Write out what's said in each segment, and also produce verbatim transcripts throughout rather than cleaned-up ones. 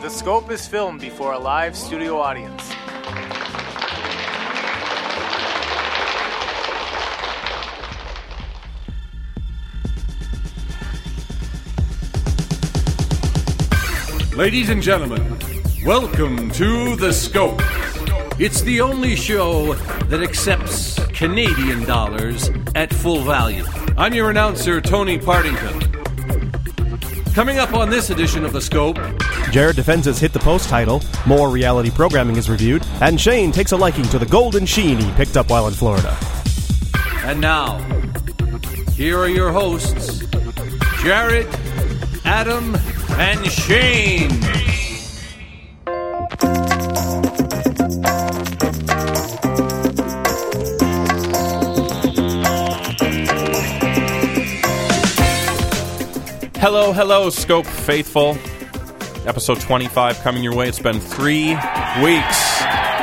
The Scope is filmed before a live studio audience. Ladies and gentlemen, welcome to The Scope. It's the only show that accepts Canadian dollars at full value. I'm your announcer, Tony Partington. Coming up on this edition of The Scope, Jared defends his Hit the Post title, more reality programming is reviewed, and Shane takes a liking to the golden sheen he picked up while in Florida. and now, here are your hosts, Jared, Adam, and Shane. Hello, hello, Scope faithful. Episode twenty-five coming your way. It's been three weeks.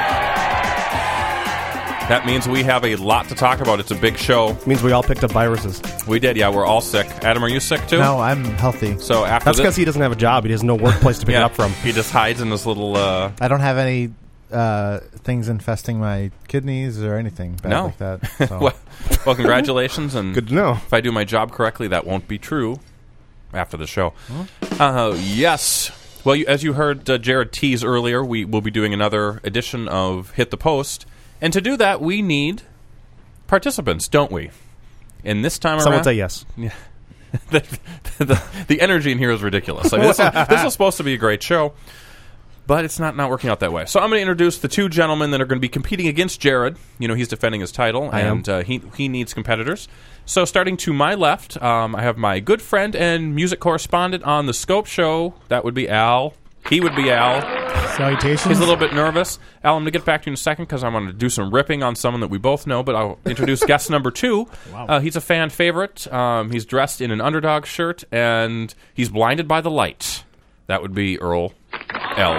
That means we have a lot to talk about. It's a big show. Means we all picked up viruses. We did, yeah. We're all sick. Adam, are you sick too? No, I'm healthy. So after That's this, because he doesn't have a job. He has no workplace to pick yeah, it up from. he just hides in this little. Uh, I don't have any uh, things infesting my kidneys or anything bad No. like that. So. well, well, congratulations, and Good to know. if I do my job correctly, that won't be true after the show. Uh, yes. Well, you, as you heard uh, Jared tease earlier, we will be doing another edition of Hit the Post. And to do that, we need participants, don't we? And this time Someone around... say yes. Yeah. the, the, the energy in here is ridiculous. I mean, this, is, this is supposed to be a great show, but it's not, not working out that way. So I'm going to introduce the two gentlemen that are going to be competing against Jared. You know, he's defending his title, I am. and uh, he, he needs competitors. So starting to my left, um, I have my good friend and music correspondent on the Scope Show. That would be Al. He would be Al. Salutations. He's a little bit nervous. Al, I'm going to get back to you in a second because I'm going to do some ripping on someone that we both know, but I'll introduce guest number two. Wow. Uh, he's a fan favorite. Um, he's dressed in an underdog shirt, and he's blinded by the light. That would be Earl L.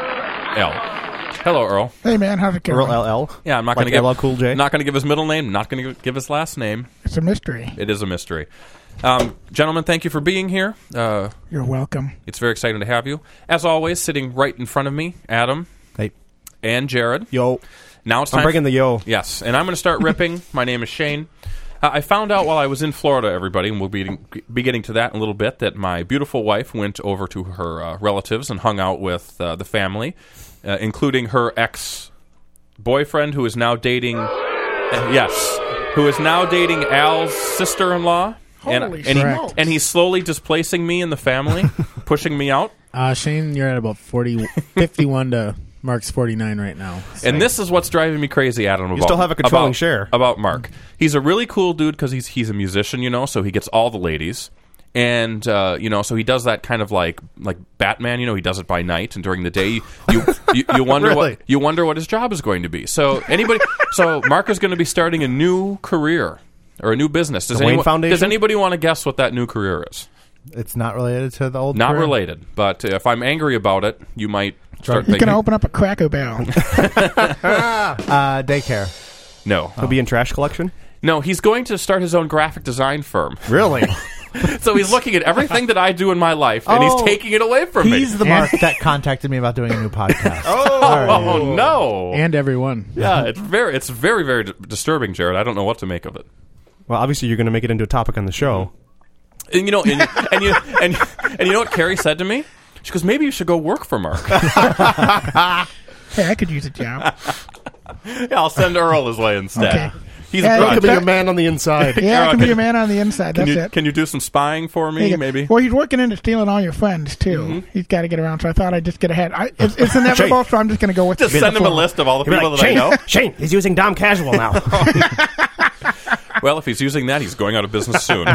L. Hello, Earl. Hey, man, how's it going? Earl L L. Yeah, I'm not Like going to give L L Cool J? Not going to give his middle name. Not going to give his last name. It's a mystery. It is a mystery. Um, gentlemen, thank you for being here. Uh, You're welcome. it's very exciting to have you. As always, sitting right in front of me, Adam Hey. and Jared. Yo. Now it's I'm time. bringing the yo. Yes, and I'm going to start ripping. My name is Shane. Uh, I found out while I was in Florida, everybody, and we'll be, be getting to that in a little bit, that my beautiful wife went over to her uh, relatives and hung out with uh, the family, uh, including her ex-boyfriend, who is now dating... Uh, yes, who is now dating Al's sister-in-law. And, Holy and, he, smokes. and he's slowly displacing me in the family, pushing me out. Uh, Shane, you're at about forty, fifty-one to Mark's forty-nine right now. So. And this is what's driving me crazy, Adam. About, still have a controlling about, share. About Mark. He's a really cool dude because he's he's a musician, you know, so he gets all the ladies. And, uh, you know, so he does that kind of like like Batman, you know, he does it by night, and during the day you you, you wonder Really? what you wonder what his job is going to be. So anybody so Mark is going to be starting a new career or a new business. Does The Wayne anyone, Foundation? Does anybody want to guess what that new career is? It's not related to the old Not career? related, but if I'm angry about it, you might start He's thinking. going to open up a Cracker Barrel. Uh, daycare. No, He'll be in trash collection. no, he's going to start his own graphic design firm. Really? So he's looking at everything that I do in my life, and he's Oh, taking it away from me. He's the Mark that contacted me about doing a new podcast. Oh no! And everyone. Yeah, it's very, it's very, very d- disturbing, Jared. I don't know what to make of it. Well, obviously you're going to make it into a topic on the show. And you know, and, and you and and you know what Carrie said to me? She goes, "Maybe you should go work for Mark." Hey, I could use a job. Yeah, I'll send Earl his way instead. Okay. He's Yeah, a you He could could be be a a man on the inside. Yeah, I Earl, can can be a man on the inside. Can That's you it. can you do some spying for There me, you go. maybe? Well, he's working into stealing all your friends, too. Mm-hmm. He's got to get around, so I thought I'd just get ahead. I, it's, it's inevitable, so I'm just going to go with Just the send him a flow. list of all the He'll be people like, that I Shane, know. Shane, he's using Dom Casual now. Well, if he's using that, he's going out of business soon.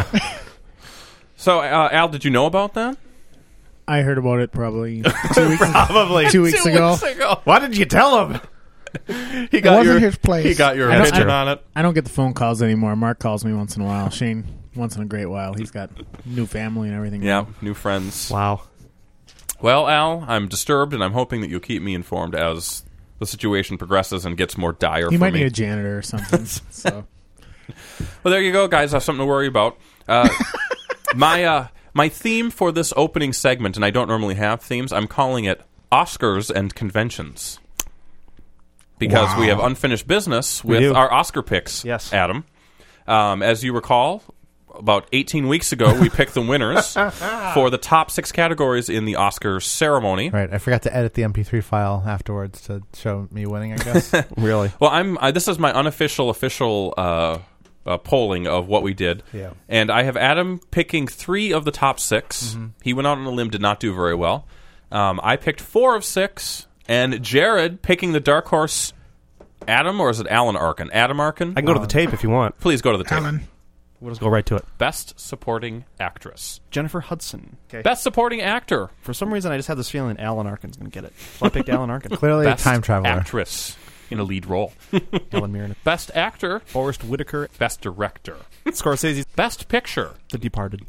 So, uh, Al, did you know about that? I heard about it probably two weeks, Probably. two weeks Two ago. weeks ago. Why did you tell him? He got wasn't your, his place. He got your I don't- attention I- on it. I don't get the phone calls anymore. Mark calls me once in a while. Shane, once in a great while. He's got new family and everything. Yeah, new friends. Wow. Well, Al, I'm disturbed, and I'm hoping that you'll keep me informed as the situation progresses and gets more dire He for might me. need a janitor or something. so Well, there you go, guys. I have something to worry about. Uh, my uh, my theme for this opening segment, and I don't normally have themes, I'm calling it Oscars and conventions. Because Wow. we have unfinished business with do. our Oscar picks, Yes. Adam. Um, as you recall, about eighteen weeks ago, we picked the winners for the top six categories in the Oscars ceremony. Right. I forgot to edit the M P three file afterwards to show me winning, I guess. Really? Well, I'm. I, this is my unofficial, official uh, uh, polling of what we did. Yeah. And I have Adam picking three of the top six. Mm-hmm. He went out on a limb, did not do very well. Um, I picked four of six, and Jared picking the dark horse. Adam, or is it Alan Arkin? Adam Arkin? I can go to the tape if you want. Please go to the tape. Alan. We'll just go right to it. Best supporting actress. Jennifer Hudson. Okay. Best supporting actor. For some reason, I just had this feeling that Alan Arkin's going to get it. So I picked Alan Arkin. Clearly Best a time traveler. actress in a lead role. Helen Mirren. Best actor. Forrest Whitaker. Best director. Scorsese's Best picture. The Departed.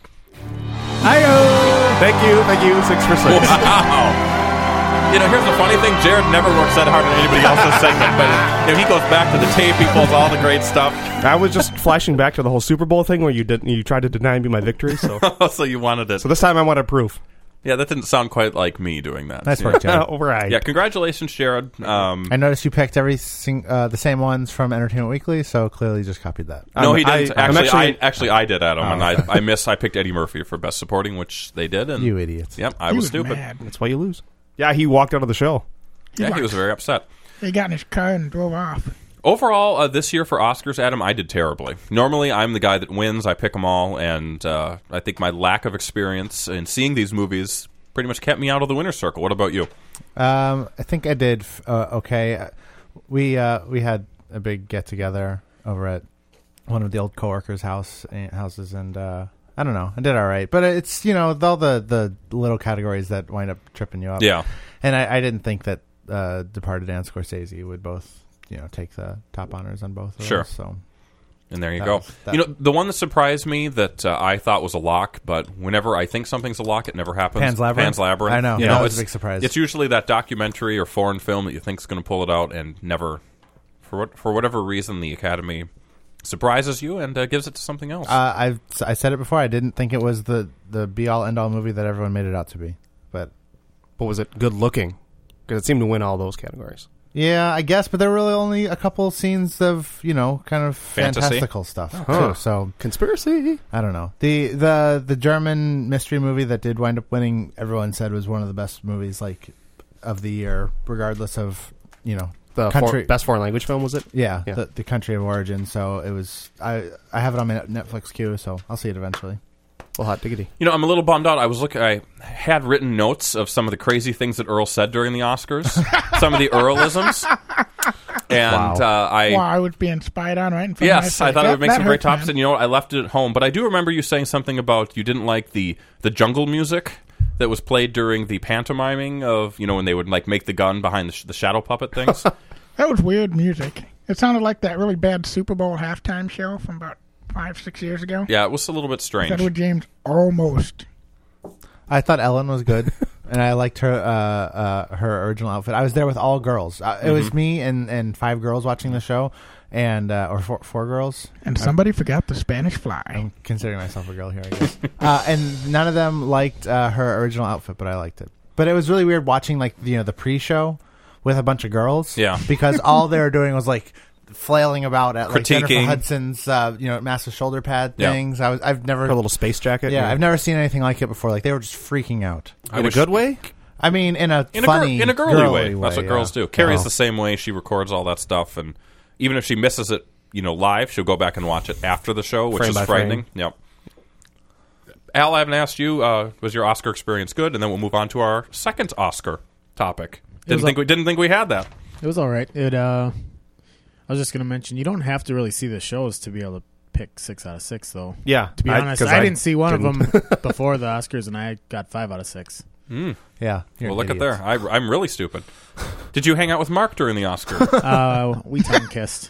Hi-oh! Thank you, thank you. Six for six. Wow. You know, here's the funny thing. Jared never works that hard on anybody else's segment, but you know, he goes back to the tape, he pulls all the great stuff. I was just flashing back to the whole Super Bowl thing where you did you tried to deny me my victory. So, So you wanted it. so this time I wanted proof. Yeah, that didn't sound quite like me doing that. Nice Yeah. work, Jared. All right. Yeah, congratulations, Jared. Um, I noticed you picked every sing- uh, the same ones from Entertainment Weekly, so clearly just copied that. no, I'm- he didn't. I- I'm actually, actually- I actually I did, Adam, Oh, and I I miss. I picked Eddie Murphy for best supporting, which they did. And You idiots. Yep, I He was was stupid. mad. That's why you lose. Yeah, he walked out of the show. Yeah, he was very upset. He got in his car and drove off. Overall, uh, this year for Oscars, Adam, I did terribly. Normally, I'm the guy that wins. I pick them all, and uh, I think my lack of experience in seeing these movies pretty much kept me out of the winner's circle. What about you? Um, I think I did uh, okay. Uh, We uh, we had a big get together over at one of the old coworkers' house uh, houses, and uh, I don't know, I did all right. But it's, you know, all the the little categories that wind up tripping you up. Yeah. And I, I didn't think that uh, Departed and Scorsese would both, you know, take the top honors on both of Sure. those. So And there you That go. was- that- you know, the one that surprised me that uh, I thought was a lock, but whenever I think something's a lock, it never happens. Pan's Labyrinth? Pan's Labyrinth. I know. You That know, was a it's- big surprise. It's usually that documentary or foreign film that you think is going to pull it out, and never, for what, for whatever reason, the Academy surprises you and uh, gives it to something else. uh, I've I said it before. I didn't think it was the the be all end all movie that everyone made it out to be. But But was it good looking? Because it seemed to win all those categories. yeah, I guess. But there were really only a couple scenes of, you know, kind of Fantasy? fantastical stuff Huh. too. So Conspiracy. I don't know. The the the German mystery movie that did wind up winning, everyone said was one of the best movies like of the year, regardless of, you know, The country. for, best foreign language film, was it? yeah, Yeah. The, the country of origin. So it was. I I have it on my Netflix queue, so I'll see it eventually. Well, hot diggity. You know, I'm a little bummed out. I was looking. I had written notes of some of the crazy things that Earl said during the Oscars, some of the Earlisms, and Wow. uh, I. Wow, I was being spied on right in front of my Yes, face. I thought that, it would make that some great hurt, tops, man. and you know what? I left it at home. But I do remember you saying something about you didn't like the the jungle music that was played during the pantomiming of, you know, when they would like make the gun behind the, sh- the shadow puppet things. That was weird music. It sounded like that really bad Super Bowl halftime show from about five, six years ago. Yeah, it was a little bit strange. Edward James almost. I thought Ellen was good, and I liked her uh, uh, her original outfit. I was there with all girls. Uh, it was me and, and five girls watching the show, and uh, or four, four girls. And somebody forgot the Spanish fly. I'm considering myself a girl here, I guess. uh, and none of them liked uh, her original outfit, but I liked it. But it was really weird watching, like, you know, the pre-show with a bunch of girls. Yeah. Because all they were doing was like flailing about at like Jennifer Critiquing. Hudson's, uh, you know, massive shoulder pad Yeah. things. I was, I've never, Her little space jacket. yeah, I've never seen anything like it before. Like, they were just freaking out. I In wish- a good way? I mean, in a in a, funny, gir- in a girly, way. That's what yeah. girls do. Carrie's Oh. the same way. She records all that stuff, and even if she misses it, you know, live, she'll go back and watch it after the show, which Frame is by frightening. frame. Yep. Al, I haven't asked you. Uh, was your Oscar experience good? And then we'll move on to our second Oscar topic. Didn't was think a- we didn't think we had that. It was all right. It. Uh, I was just going to mention, you don't have to really see the shows to be able to pick six out of six, though. Yeah. To be I- honest, 'cause I, didn't see one didn't. of them before the Oscars, and I got five out of six. Yeah. you're Well, look at idiots. there. I, I'm really stupid. Did you hang out with Mark during the Oscars? Uh, we tongue kissed.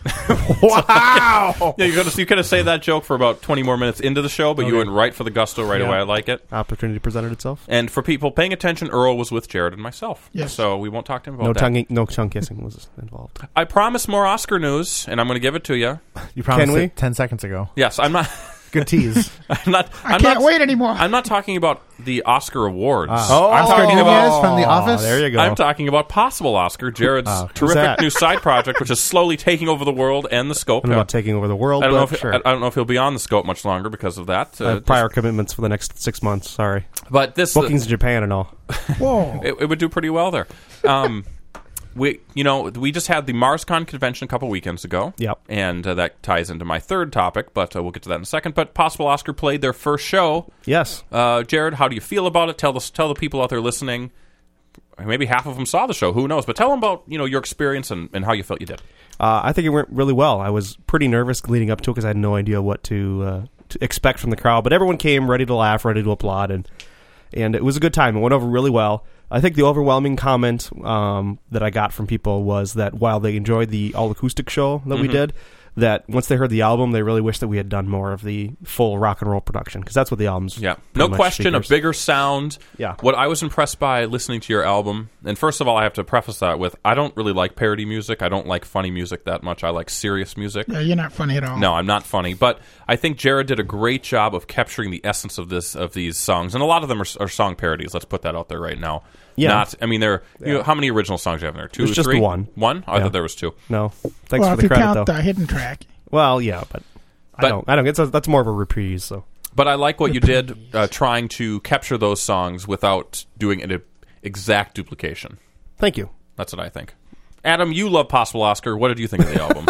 Wow! Yeah, you could you could have said that joke for about twenty more minutes into the show, but you Okay. went right for the gusto right Yeah. away. I like it. Opportunity presented itself. And for people paying attention, Earl was with Jared and myself. Yes. So we won't talk to him about No that. tongue, no tongue kissing was involved. I promise more Oscar news, and I'm going to give it to you. You promised Can we? it ten seconds ago. Yes, I'm not. Good tease. I'm not. I I'm can't not, wait anymore. I'm not talking about the Oscar awards. Oh, I'm Oscar talking Nunez about. from The Office? There you go. I'm talking about possible Oscar, Jared's Oh, who's terrific that? new side project, which is slowly taking over the world and the scope. I don't know about taking over the world, I don't know but if sure. I, I don't know if he'll be on the scope much longer because of that. I Uh, have prior commitments for the next six months. Sorry. but this Bookings in Japan and all. Whoa. it, it would do pretty well there. Um, we, you know, we just had the MarsCon convention a couple weekends ago. Yep. And uh, that ties into my third topic, but uh, we'll get to that in a second. But Possible Oscar played their first show. Yes. Uh, Jared, how do you feel about it? Tell the tell the people out there listening. Maybe half of them saw the show. Who knows? But tell them about you know your experience and, and how you felt you did. Uh, I think it went really well. I was pretty nervous leading up to it because I had no idea what to, uh, to expect from the crowd. But everyone came ready to laugh, ready to applaud, and and it was a good time. It went over really well. I think the overwhelming comment um, that I got from people was that while they enjoyed the all-acoustic show that we did, that once they heard the album, they really wish that we had done more of the full rock and roll production, because that's what the album's Yeah, pretty no much question, features. a bigger sound. Yeah. What I was impressed by listening to your album, and first of all, I have to preface that with, I don't really like parody music. I don't like funny music that much. I like serious music. Yeah, you're not funny at all. No, I'm not funny, but I think Jared did a great job of capturing the essence of this of these songs, and a lot of them are, are song parodies. Let's put that out there right now. Yeah. Not, I mean, there. You know, how many original songs do you have in there? Two, There's or just three? one. One? I Yeah. thought there was two. No, thanks well, for if the you credit, count though. the hidden track. Well, yeah, but, But- I don't. I don't. It's a, that's more of a reprise. So But I like what you did, uh, trying to capture those songs without doing an exact duplication. thank you. That's what I think. Adam, you love Possible Oscar. What did you think of the album?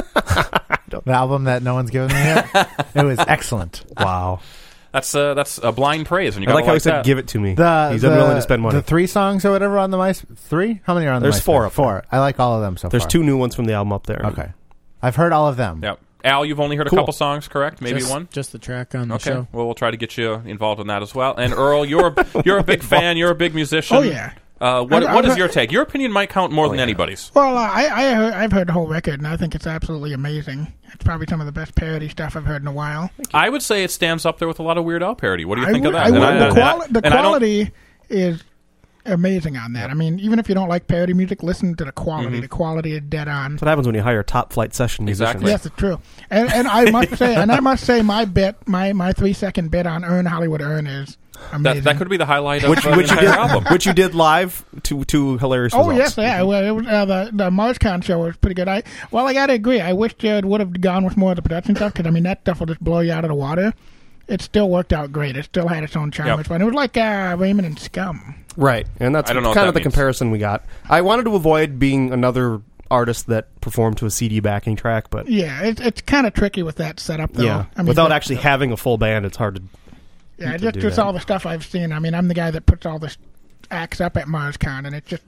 The album that no one's given me yet. It was excellent. Wow. That's uh, that's a blind praise, and you I gotta like how he like said, that. "Give it to me." The, He's the, unwilling to spend money. The three songs or whatever on the mice. Three? How many are on the There's MySpace? four up there. Four. I like all of them so There's far. two new ones from the album up there. Okay. I've heard all of them. Yeah. Al, you've only heard Cool. a couple songs, correct? Maybe just, one. Just the track on the Okay. show. Well, we'll try to get you involved in that as well. And Earl, you're you're a big fan. You're a big musician. Oh, yeah. Uh, what I've- what I've is your heard- take? Your opinion might count Oh, more than anybody's. Well, uh, I, I heard, I've heard the whole record, and I think it's absolutely amazing. It's probably some of the best parody stuff I've heard in a while. I would say it stands up there with a lot of Weird Al parody. What do you I think would- of that? I would- And the I- quali- the and I don't- quality is amazing on that. I mean, even if you don't like parody music, listen to the quality. Mm-hmm. The quality is dead on. That's what happens when you hire top flight session musicians. Exactly. Yes, it's true. And and I must say, and I must say, my bit, my my three second bit on Earn Hollywood Earn is amazing. that, that could be the highlight of Which, uh, which the you entire did, album. which you did live to to hilarious Oh results. yes, yeah. Well, it was, uh, the the MarsCon show was pretty good. I well, I gotta agree. I wish Jared would have gone with more of the production stuff because I mean that stuff will just blow you out of the water. It still worked out great. It still had its own charm. Yep. It's fun. It was like uh, Raymond and Scum. Right, and that's I don't know what kind that of the means. comparison we got. I wanted to avoid being another artist that performed to a C D backing track, but Yeah, it's it's kind of tricky with that setup though. yeah, I mean, without that- actually having a full band, it's hard to. Yeah, to just, do just that. all the stuff I've seen. I mean, I'm the guy that puts all the acts up at MarsCon, and it just.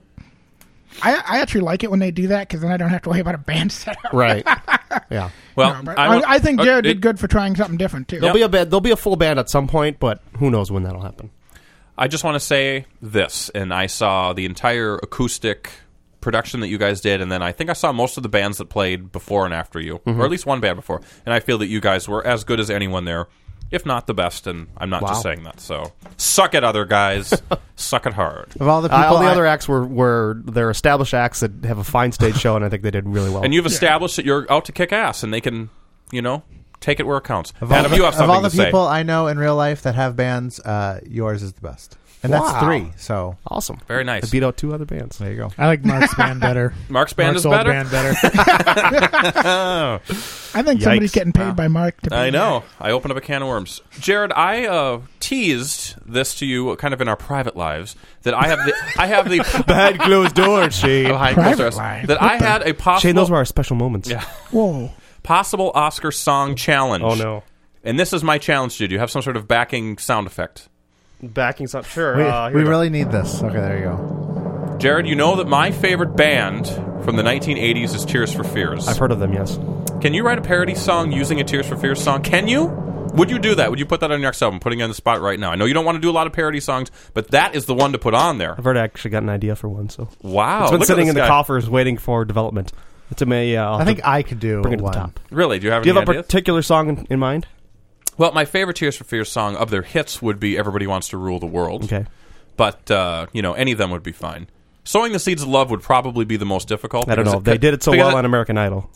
I I actually like it when they do that because then I don't have to worry about a band setup. Right. Yeah. Well, No, but I, I, don't- I think uh, Jared it- did good for trying something different too. There'll be a band, there'll be a full band at some point, but who knows when that'll happen. I just want to say this, and I saw the entire acoustic production that you guys did, and then I think I saw most of the bands that played before and after you, Mm-hmm. or at least one band before, and I feel that you guys were as good as anyone there, if not the best, and I'm not Wow. just saying that. So, suck it, other guys. Suck it hard. Of all the people, Uh, all the I- other acts were, were they're established acts that have a fine stage show, and I think they did really well. And you've established that you're out to kick ass, and they can, you know, take it where it counts. Of all, Adam, the, you have of something all the to say. people I know in real life that have bands, uh, yours is the best. And that's Wow. three, so Awesome. Very nice. I beat out two other bands. there you go. I like Mark's band better. Mark's band Mark's is old better? band better. I think somebody's Yikes. getting paid by Mark to be I know. there. I opened up a can of worms. Jared, I uh, teased this to you kind of in our private lives that I have the I have the Behind closed doors, Shane. behind Private closed doors, life. that What I the- had a possible Shane, those were our special moments. yeah, Whoa. possible Oscar song challenge. Oh, no. And this is my challenge to you. Do you have some sort of backing sound effect? Backing something. Sure. We, uh, here we we go. really need this. Okay, there you go. Jared, you know that my favorite band from the nineteen eighties is Tears for Fears. I've heard of them, yes. Can you write a parody song using a Tears for Fears song? Can you? Would you do that? Would you put that on your next album? Putting you on the spot right now. I know you don't want to do a lot of parody songs, but that is the one to put on there. I've already actually got an idea for one, so. Wow. It's been look at sitting this in the guy. coffers waiting for development. It's a may. Uh, I'll I have think to I could do bring it to one. the top. Really? Do you have Do you any have a ideas? particular song in, in mind? Well, my favorite Tears for Fears song of their hits would be Everybody Wants to Rule the World. Okay. But, uh, you know, any of them would be fine. Sowing the Seeds of Love would probably be the most difficult. I don't because know. it They could- did it so because well it- on American Idol.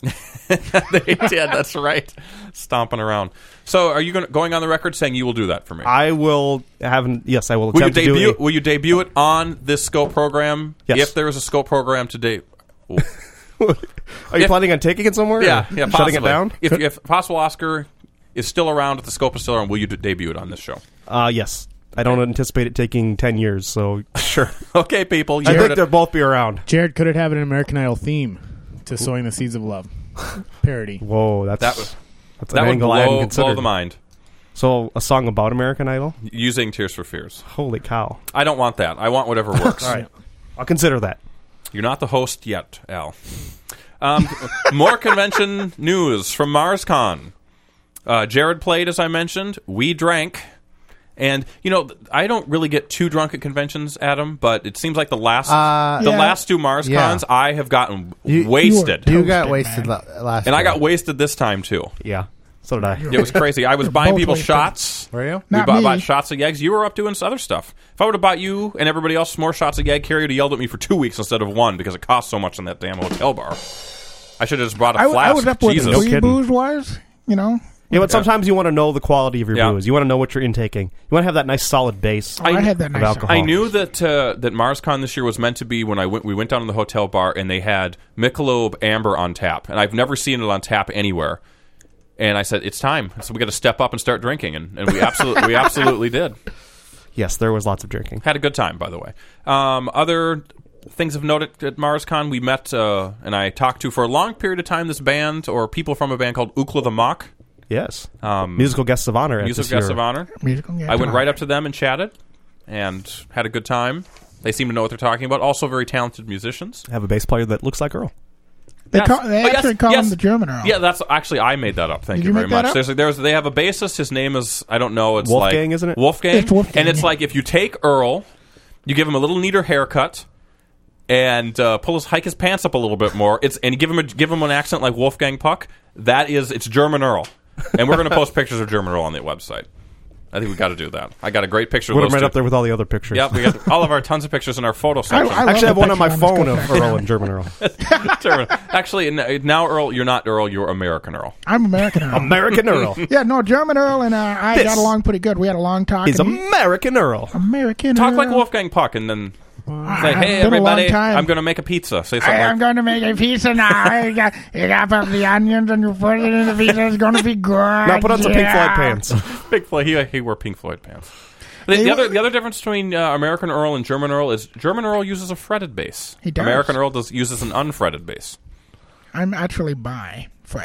They did. That's right. Stomping around. So, are you gonna, going on the record saying you will do that for me? I will have. Yes, I will will you attempt to do debut? it. Will you debut it on this Scope program? Yes. If there is a Scope program today. Are you If- planning on taking it somewhere? Yeah, or yeah, shutting possibly. it down? If, if possible, Oscar is still around, if the Scope is still around, will you d- debut it on this show? Uh, yes. I don't anticipate it taking ten years, so sure. Okay, people. You I heard think it. they'll both be around. Jared, could it have an American Idol theme to Sowing the Seeds of Love? Parody. Whoa, that's That was that's that an would angle I hadn't blow, considered. blow the mind. So, a song about American Idol? Using Tears for Fears. Holy cow! I don't want that. I want whatever works. All right, I'll consider that. You're not the host yet, Al. Um, more convention news from MarsCon. Uh, Jared played, as I mentioned. We drank. And, you know, I don't really get too drunk at conventions, Adam, but it seems like the last Uh, the Yeah. last two MarsCons, Yeah. I have gotten You- wasted. you You got Toasted, wasted man. la- last and I year. got wasted this time, too. Yeah, so did I. It was crazy. I was We're buying both people wasted. shots. Were you? We Not bought, me. bought shots of Yegs. You were up doing other stuff. If I would have bought you and everybody else more shots of Yeg, Carrie would have yelled at me for two weeks instead of one because it cost so much in that damn hotel bar. I should have just brought a I, flask. I was up where Jesus. the No free kidding. booze was, you know. Yeah, but sometimes you want to know the quality of your Yeah. booze. You want to know what you're intaking. You want to have that nice solid base. Oh, I, had that of nice alcohol. I knew that uh, that MarsCon this year was meant to be when I went. We went down to the hotel bar and they had Michelob Amber on tap, and I've never seen it on tap anywhere. And I said, "It's time. So we got to step up and start drinking," and, and we absolutely we absolutely did. Yes, there was lots of drinking. Had a good time, by the way. Um, other things of note at, at MarsCon, we met uh, and I talked to for a long period of time this band or people from a band called Ookla the Mock, Yes. Um, musical guests of honor. at musical this guests year. of honor. Musical I went right up to them and chatted and had a good time. They seem to know what they're talking about. Also very talented musicians. Have a bass player that looks like Earl. They, Yes. call, they Oh, yes, actually call yes. him the German Earl. Yeah, that's actually I made that up. Thank Did you you very make that much. up? There's there's they have a bassist. His name is I don't know. It's Wolfgang, like isn't it? Wolfgang. It's Wolfgang, And it's yeah. like if you take Earl, you give him a little neater haircut, and uh, pull his hike his pants up a little bit more. It's and you give him a, give him an accent like Wolfgang Puck. That is it's German Earl, and we're going to post pictures of German Earl on the website. I think we got to do that. I got a great picture. Put of them those right two. up there with all the other pictures. Yep, we got all of our tons of pictures in our photo section. I love Actually, I have the one on my picture on phone this of go Earl and German Earl. German. Actually, n- now Earl, you're not Earl. You're American Earl. I'm American Earl. American Earl. Yeah, no, German Earl and uh, I This got along pretty good. We had a long talk. Is and he- American Earl. American Talk Earl. like Wolfgang Puck, and then say, it's "Hey, been a long everybody, time. I'm going to make a pizza." Say something I am like, going to make a pizza now. you, got, you got to put the onions and you put it in the pizza. It's going to be good. Now put on some Pink yeah. Floyd pants. Pink Floyd. He, he wore Pink Floyd pants. The, He the wa- other the other difference between uh, American Earl and German Earl is German Earl uses a fretted bass. He does. American Earl does uses an unfretted bass. I'm actually bi, Fred.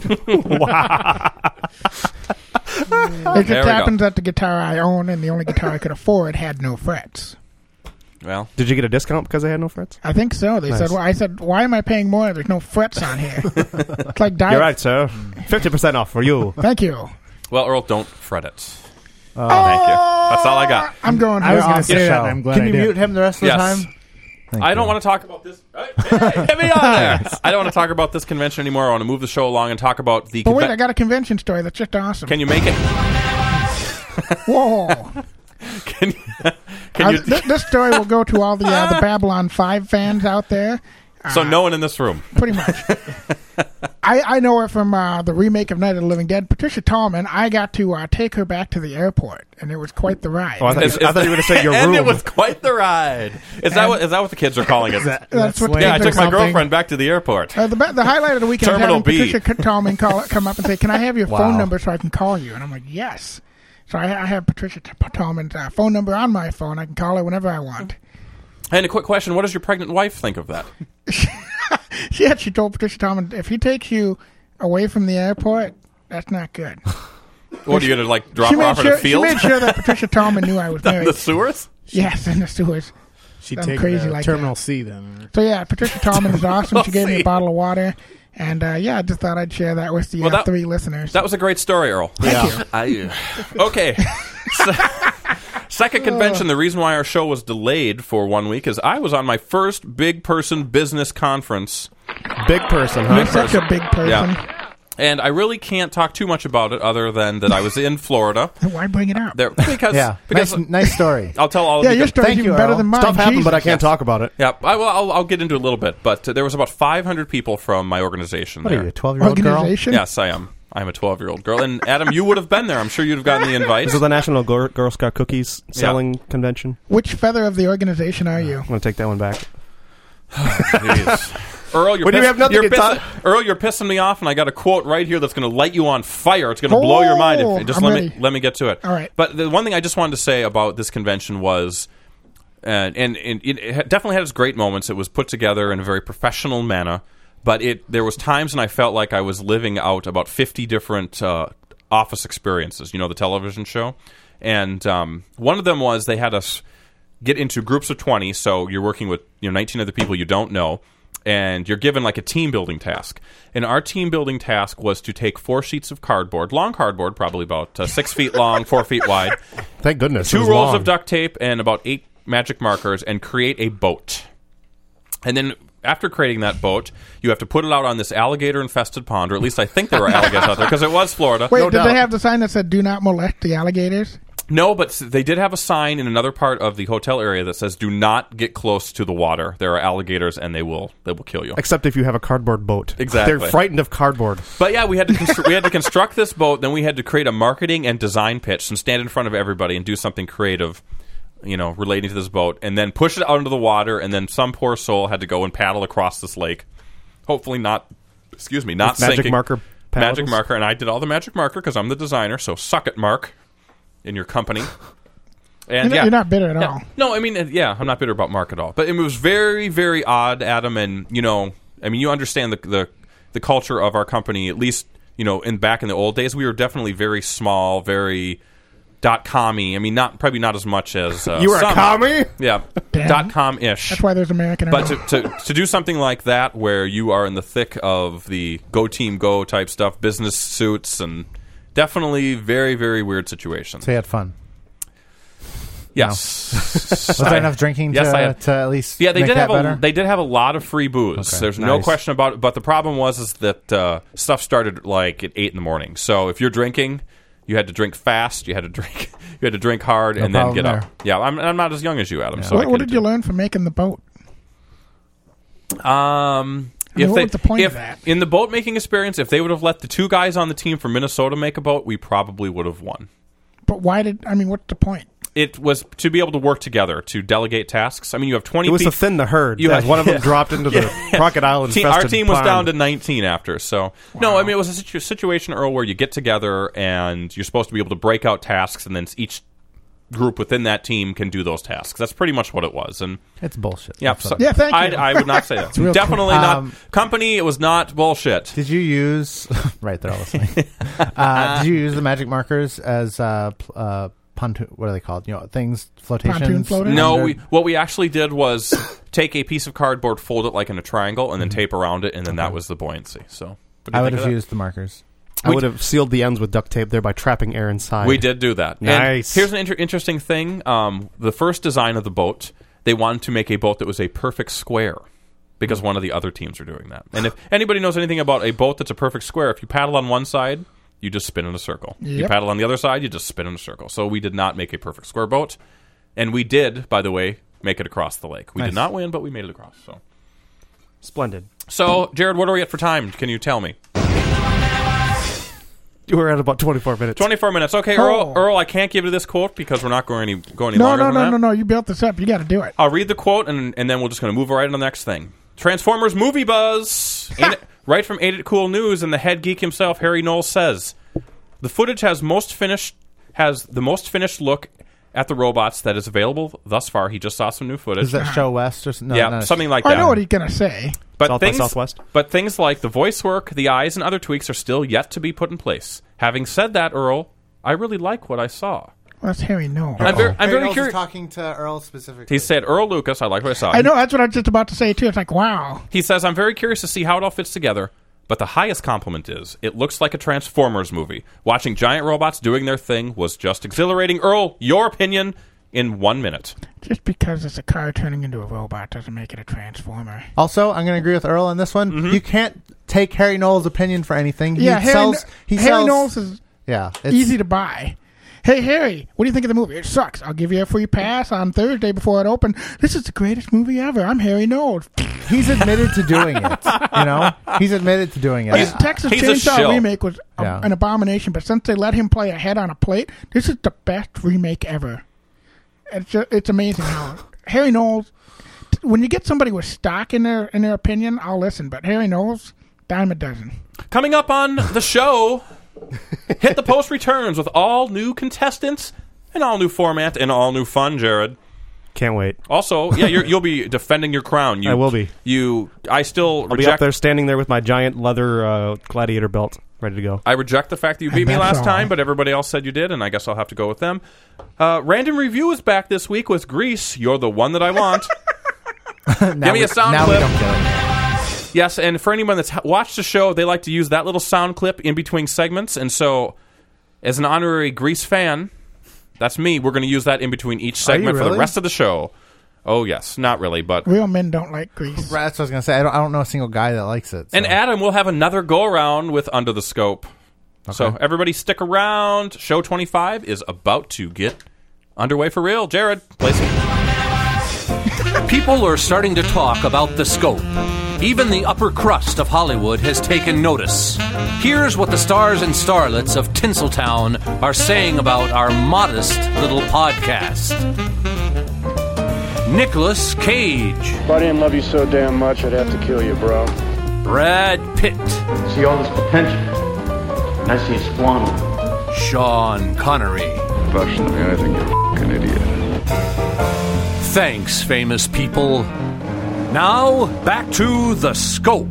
It There just we go. happens that the guitar I own and the only guitar I could afford had no frets. Well, Did you get a discount because I had no frets? I think so. They Nice. said, well, I said, why am I paying more? There's no frets on here. It's like diet. You're right, sir. fifty percent off for you. Thank you. well, Earl, don't fret it. Thank you. That's all I got. I'm going I was here going off to the say that. show. And I'm glad Can I you did. mute him the rest of Yes. the time? Thank I don't you. want to talk about this. Hey, hey, get me on there. I don't want to talk about this convention anymore. I want to move the show along and talk about the. But wait, conven- I got a convention story that's just awesome. Can you make it? Whoa. Can, Uh, can you? th- this story will go to all the uh, the Babylon five fans out there. So no one in this room. Pretty much. I, I know her from uh, the remake of Night of the Living Dead. Patricia Tallman, I got to uh, take her back to the airport, and it was quite the ride. Oh, I thought, Is- you, I thought you were going to say your and room. it was quite the ride. Is that what is that what the kids are calling it? That's what lame. Yeah, I they took my something. girlfriend back to the airport. Uh, the, ba- the highlight of the weekend was Terminal having B. Patricia Tallman call, come up and say, "Can I have your Wow. phone number so I can call you?" And I'm like, "Yes." So I, I have Patricia T- Tallman's uh, phone number on my phone. I can call her whenever I want. And a quick question: what does your pregnant wife think of that? She actually told Patricia Tallman, "If he takes you away from the airport, that's not good." What are you going to like drop she her made off in sure a she field? made sure that Patricia Tallman knew I was the married. sewers? Yes, in the sewers. She'd I'm take crazy the like Terminal C then. So yeah, Patricia Tallman is awesome. She gave me see. a bottle of water, and uh, yeah, I just thought I'd share that with the Well, uh, that- three listeners. That was a great story, Earl. Thank you. I, okay. Se- Second convention, the reason why our show was delayed for one week is I was on my first big person business conference. Big person, You're huh? such a big person. Yeah. And I really can't talk too much about it other than that I was in Florida. Why bring it up? There, because, Yeah, because nice, nice story. I'll tell all of Yeah, you. your story's Thank even you, better Earl. than mine. Stuff happened, but I Jesus. can't talk about it. Yeah, I, well, I'll, I'll get into it a little bit. But uh, there was about five hundred people from my organization What there. are you, a twelve-year-old girl? Organization? Yes, I am. I'm a twelve-year-old girl. And Adam, you would have been there. I'm sure you'd have gotten the invite. This is the National Girl, Girl Scout Cookies selling convention. Which feather of the organization are you? I'm going to take that one back. Jeez. Earl, you're, When you piss- have nothing you're to pissing, talk- Earl, you're pissing me off, and I got a quote right here that's going to light you on fire. It's going to blow your mind. Oh, If, just I'm let ready. me let me get to it. All right. But the one thing I just wanted to say about this convention was, and, and, and it had- definitely had its great moments. It was put together in a very professional manner, but it there was times when I felt like I was living out about fifty different uh, office experiences. You know, the television show, and um, one of them was they had us get into groups of twenty. So you're working with you know nineteen other people you don't know. And you're given like a team building task. And our team building task was to take four sheets of cardboard, long cardboard, probably about uh, six feet long, four feet wide, Thank goodness. it two was rolls long. of duct tape, and about eight magic markers, and create a boat. And then after creating that boat, you have to put it out on this alligator-infested pond, or at least I think there were alligators out there, because it was Florida. Wait, No did doubt. they have the sign that said "Do not molest the alligators"? No, but s- they did have a sign in another part of the hotel area that says, "Do not get close to the water. There are alligators, and they will they will kill you." Except if you have a cardboard boat. Exactly. They're frightened of cardboard. But yeah, we had to constru- we had to construct this boat. Then we had to create a marketing and design pitch and stand in front of everybody and do something creative, you know, relating to this boat, and then push it out into the water. And then some poor soul had to go and paddle across this lake. Hopefully not. Excuse me, not With magic sinking. marker Magic paddles? marker, and I did all the magic marker because I'm the designer. So suck it, Mark, in your company. And You're, not, yeah, you're not bitter at yeah. all. No, I mean, uh, yeah, I'm not bitter about Mark at all. But it was very, very odd, Adam, and, you know, I mean, you understand the the, the culture of our company, at least, you know, in back in the old days, we were definitely very small, very dot-com-y. I mean, not probably not as much as uh, You were some. a commie? Yeah, Damn. dot-com-ish. That's why there's American But Idol. to, to, to do something like that where you are in the thick of the go team go type stuff, business suits, and definitely very, very weird situations. So you had fun. Yes. Was there enough drinking Yes, to, I had- to at least Yeah, they make did that have better? a they did have a lot of free booze. Okay. There's no Nice. question about it. But the problem was is that uh, stuff started like at eight in the morning. So if you're drinking, you had to drink fast. You had to drink. You had to drink hard No and then problem get up. there. Yeah, I'm, I'm not as young as you, Adam. So I what, what could've did you learn from making the boat? did- Um. I mean, if what they, was the point if, of that? In the boat making experience, if they would have let the two guys on the team from Minnesota make a boat, we probably would have won. But why did I mean? What's the point? It was to be able to work together, to delegate tasks. I mean, you have twenty It was people. to thin the herd. You as had- one of them yeah. dropped into the crocodile Team, infested our team was pond. down to nineteen after. So no, I mean it was a situ- situation, Earl, where you get together and you're supposed to be able to break out tasks, and then each group within that team can do those tasks. That's pretty much what it was. And It's bullshit. yeah, That's so what- Yeah, thank I, you. I would not say that. real Definitely cool. not. Um, Company, it was not bullshit. Did you use right there? Listening. uh, did you use the magic markers as uh, pl- uh, pontoon? What are they called? You know, things flotations. Pontoon floaters? No, under- we, what we actually did was take a piece of cardboard, fold it like in a triangle, and then tape around it, and then that was the buoyancy. So what do you I would think of have that? used the markers. I would have sealed the ends with duct tape, thereby trapping air inside. We did do that. Nice. And here's an inter- interesting thing. Um, the first design of the boat, they wanted to make a boat that was a perfect square because one of the other teams are doing that. And if anybody knows anything about a boat that's a perfect square, if you paddle on one side, you just spin in a circle. You Yep. paddle on the other side, you just spin in a circle. So we did not make a perfect square boat. And we did, by the way, make it across the lake. We Nice. did not win, but we made it across. So, Splendid. so Jared, what are we at for time? Can you tell me? You were at about twenty-four minutes. twenty-four minutes. Okay, Oh. Earl, Earl, I can't give you this quote because we're not going any, go any No, longer no, than no, that. no, no. You built this up. You got to do it. I'll read the quote, and and then we're just going to move right on to the next thing. Transformers movie buzz. Ain't it- right from Ain't It Cool News, and the head geek himself, Harry Knowles, says, the footage has most finished has the most finished look at the robots that is available thus far. He just saw some new footage. Is that Show West or something? No, yeah, no, something like I that. know what he's gonna say. But South by things, Southwest? but things like the voice work, the eyes, and other tweaks are still yet to be put in place. Having said that, Earl, I really like what I saw. Well, that's Harry. No, I'm very, I'm very curious. talking to Earl specifically. He said, Earl Lucas, I like what I saw. I know. That's what I was just about to say too. It's like, wow. He says, I'm very curious to see how it all fits together, but the highest compliment is, it looks like a Transformers movie. Watching giant robots doing their thing was just exhilarating. Earl, your opinion, in one minute. Just because it's a car turning into a robot doesn't make it a transformer. Also, I'm going to agree with Earl on this one. Mm-hmm. You can't take Harry Knowles' opinion for anything. He Yeah, Harry, sells. He Harry sells. Knowles is Yeah, it's, easy to buy. Hey, Harry, what do you think of the movie? It sucks. I'll give you a free pass on Thursday before it opens. This is the greatest movie ever. I'm Harry Knowles. He's admitted to doing it. You know, he's admitted to doing it. His Texas he's a Chainsaw shill. remake was a, Yeah. an abomination, but since they let him play a head on a plate, this is the best remake ever. It's just, it's amazing how Harry Knowles. When you get somebody with stock in their in their opinion, I'll listen. But Harry Knowles, dime a dozen. Coming up on the show, Hit the Post returns with all new contestants, an all new format, and all new fun, Jared. Can't wait. Also, yeah, you're, you'll be defending your crown. You, I will be. You, I still I'll reject. be up there standing there with my giant leather uh, gladiator belt ready to go. I reject the fact that you beat me that's last all. time, but everybody else said you did, and I guess I'll have to go with them. Uh, Random Review is back this week with Grease. You're the one that I want. now Give me we, a sound now clip. we don't get it. Yes, and for anyone that's ha- watched the show, they like to use that little sound clip in between segments, and so as an honorary Grease fan, that's me, we're going to use that in between each Are you segment for the really? rest of the show. Oh, yes. Not really, but... Real men don't like grease. Right, that's what I was going to say. I don't, I don't know a single guy that likes it. So. And Adam will have another go-around with Under the Scope. So Okay. everybody stick around. Show twenty-five is about to get underway for real. Jared, play some. People are starting to talk about the scope. Even the upper crust of Hollywood has taken notice. Here's what the stars and starlets of Tinseltown are saying about our modest little podcast. Nicolas Cage, If I didn't love you so damn much, I'd have to kill you, bro. Brad Pitt, See all this potential, and I see it squandered. Sean Connery. Personally, I think you're an idiot. Thanks, famous people. Now, back to the scope.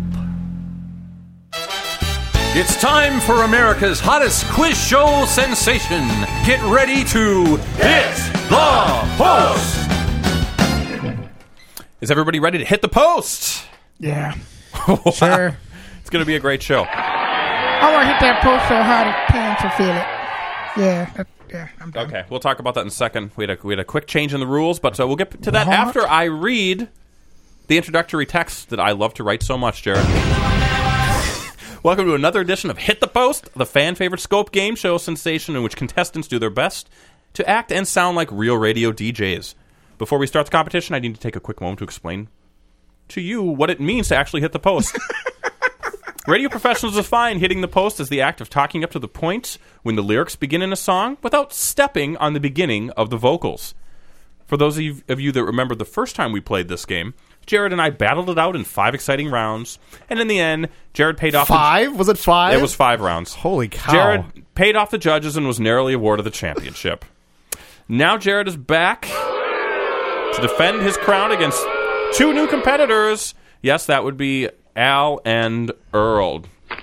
It's time for America's hottest quiz show sensation. Get ready to hit the post. Is everybody ready to hit the post? Yeah. Sure. It's going to be a great show. I want to hit that post so hard his pants will feel it. Yeah, that, yeah, I'm done. Okay, we'll talk about that in a second. We had a, we had a quick change in the rules, but uh, we'll get to that What? after I read the introductory text that I love to write so much, Jared. Welcome to another edition of Hit the Post, the fan-favorite scope game show sensation in which contestants do their best to act and sound like real radio D Js. Before we start the competition, I need to take a quick moment to explain to you what it means to actually hit the post. Radio professionals define hitting the post as the act of talking up to the point when the lyrics begin in a song without stepping on the beginning of the vocals. For those of you, of you that remember the first time we played this game, Jared and I battled it out in five exciting rounds, and in the end, Jared paid off... Five? Was it five? The, it was five rounds. Holy cow. Jared paid off the judges and was narrowly awarded the championship. Now Jared is back to defend his crown against two new competitors. Yes, that would be Al and Earl.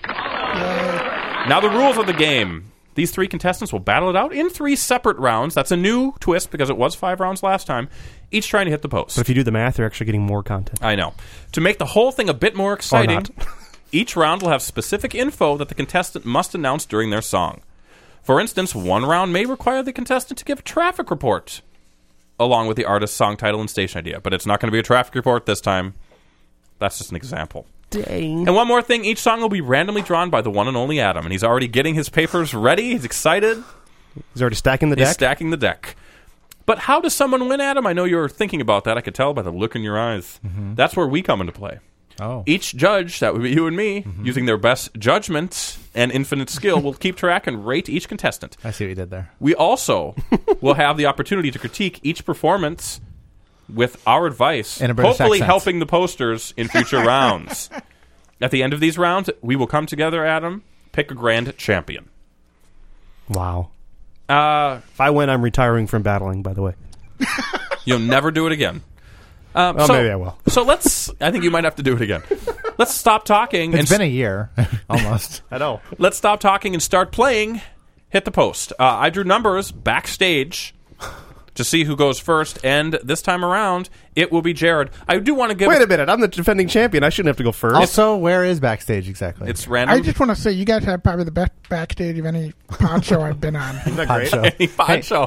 Now the rules of the game. These three contestants will battle it out in three separate rounds. That's a new twist because it was five rounds last time, each trying to hit the post. But if you do the math, you're actually getting more content. I know. To make the whole thing a bit more exciting, not. each round will have specific info that the contestant must announce during their song. For instance, one round may require the contestant to give a traffic report, along with the artist's song title and station idea. But it's not going to be a traffic report this time. That's just an example. Dang. And one more thing, each song will be randomly drawn by the one and only Adam. And he's already getting his papers ready. He's excited. He's already stacking the He's deck. stacking the deck. But how does someone win, Adam? I know you're thinking about that. I could tell by the look in your eyes. Mm-hmm. That's where we come into play. Oh. Each judge, that would be you and me, Mm-hmm. using their best judgment and infinite skill, will keep track and rate each contestant. I see what you did there. We also will have the opportunity to critique each performance with our advice, In a British hopefully accent. helping the posters in future rounds. At the end of these rounds, we will come together, Adam, pick a grand champion. Wow. Uh, If I win, I'm retiring from battling, by the way. you'll never do it again. Uh, Well, so, maybe I will. So let's, I think you might have to do it again. Let's stop talking. It's and been a year, almost. I know. Let's stop talking and start playing Hit the Post. Uh, I drew numbers backstage to see who goes first, and this time around, it will be Jared. I do want to give... Wait a minute. I'm the defending champion. I shouldn't have to go first. Also, where is backstage exactly? It's random. I just want to say you guys have probably the best backstage of any pod show I've been on. Isn't that Pod great? show. Any pod hey, show. Hey,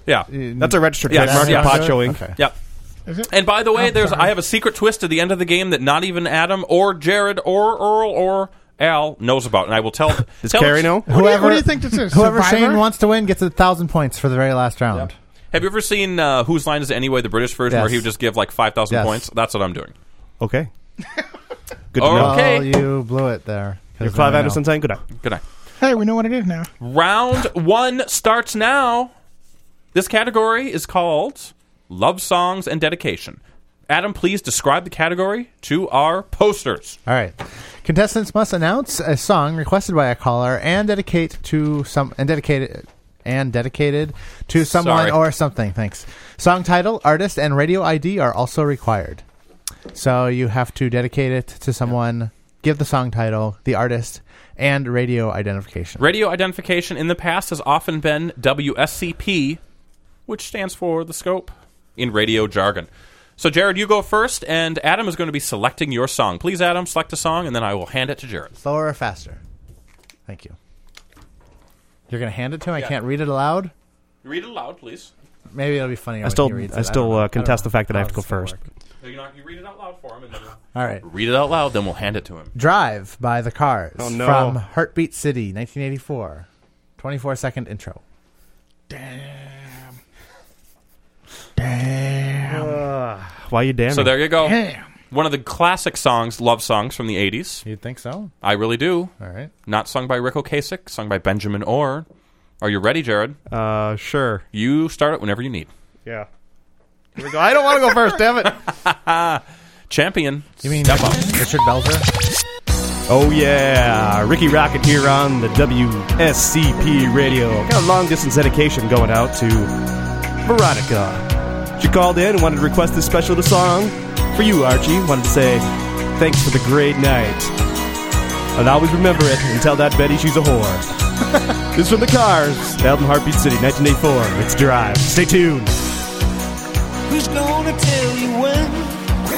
Yeah. That's a registered Yes, trademark. yes. Pot showing. Okay. Yep. Is it? And by the way, I'm there's sorry. I have a secret twist at the end of the game that not even Adam or Jared or Earl or Al knows about, and I will tell. Does tell Carrie know? What, do you, Whoever- what do you think this is? Whoever Survivor? Shane wants to win gets a thousand points for the very last round. Have you ever seen uh, Whose Line Is It Anyway, the British version, Yes. where he would just give like five thousand Yes. points? That's what I'm doing. Okay. Good to Oh, know. okay. Oh, you blew it there. 'Cause You're Clive I know. Anderson saying good night. Good night. Hey, we know what it is now. Round one starts now. This category is called Love Songs and Dedication. Adam, please describe the category to our posters. All right. Contestants must announce a song requested by a caller and dedicate to some and dedicate it and dedicated to someone Sorry. or something. Thanks. Song title, artist, and radio I D are also required. So you have to dedicate it to someone, give the song title, the artist, and radio identification. Radio identification in the past has often been W S C P, which stands for the scope in radio jargon. So, Jared, you go first, and Adam is going to be selecting your song. Please, Adam, select a song, and then I will hand it to Jared. Slower or faster? Thank you. You're going to hand it to him? I can't read it aloud? Read it aloud, please. Maybe it'll be funny. I when still, he reads I it. still don't know. uh, contest I the don't fact that know I have to how go this is gonna first. So you, know, you read it out loud for him, and then All right. read it out loud, then we'll hand it to him. Drive by the Cars Oh, no. from Heartbeat City, nineteen eighty-four. twenty-four second intro. Damn. Damn. Why are you damning? So there you go. Damn. One of the classic songs, love songs from the eighties. You'd think so? I really do. All right. Not sung by Rick Ocasek, sung by Benjamin Orr. Are you ready, Jared? Uh, sure. You start it whenever you need. Yeah. Here we go. I don't want to go first, damn it. Champion. You mean Step up. Richard Belzer? Oh, yeah. Ricky Rocket here on the W S C P radio. Got a long distance dedication going out to Veronica. She called in and wanted to request this special song for you, Archie. Wanted to say thanks for the great night. I'll always remember it and tell that Betty she's a whore. This is from the Cars, album Heartbeat City, nineteen eighty-four. It's Drive. Stay tuned. Who's gonna tell you when?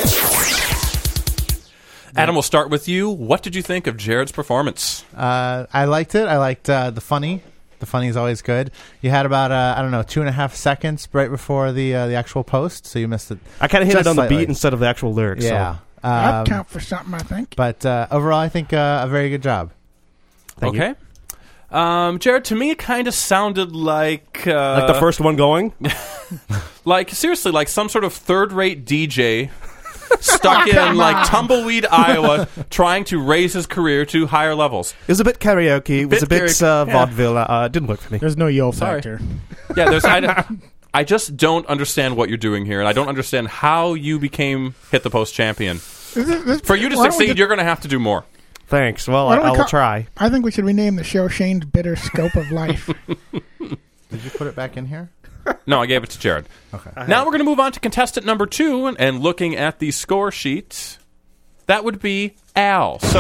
Adam, we'll start with you. What did you think of Jared's performance? Uh, I liked it. I liked uh, the funny. The funny is always good. You had about, uh, I don't know, two and a half seconds right before the uh, the actual post, so you missed it. I kind of hit just it on the slightly. beat instead of the actual lyrics. Yeah. So. That'd Um, count for something, I think. but uh, overall, I think uh, a very good job. Thank you. okay. Um, Jared, to me, it kind of sounded like... Uh, Like the first one going? Like, seriously, like some sort of third-rate D J stuck in, like, Tumbleweed, Iowa, trying to raise his career to higher levels. It was a bit karaoke. It was Bit a bit karaoke, uh, yeah. vaudeville. Uh, it didn't work for me. There's no yo Sorry. factor. Yeah, there's... I, I just don't understand what you're doing here, and I don't understand how you became Hit the Post champion. This- this- For you to why don't we succeed, just- you're going to have to do more. Thanks. Well, why I, don't we I will call- try. I think we should rename the show Shane's Bitter Scope of Life. Did you put it back in here? No, I gave it to Jared. Okay. Now we're going to move on to contestant number two, and, and looking at the score sheet, that would be Al. So,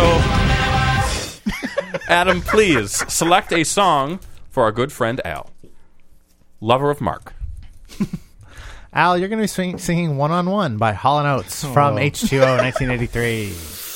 Adam, please select a song for our good friend Al, lover of Mark. Al, you're going to be sing- singing One on One by Hall and Oates from H two O nineteen eighty-three.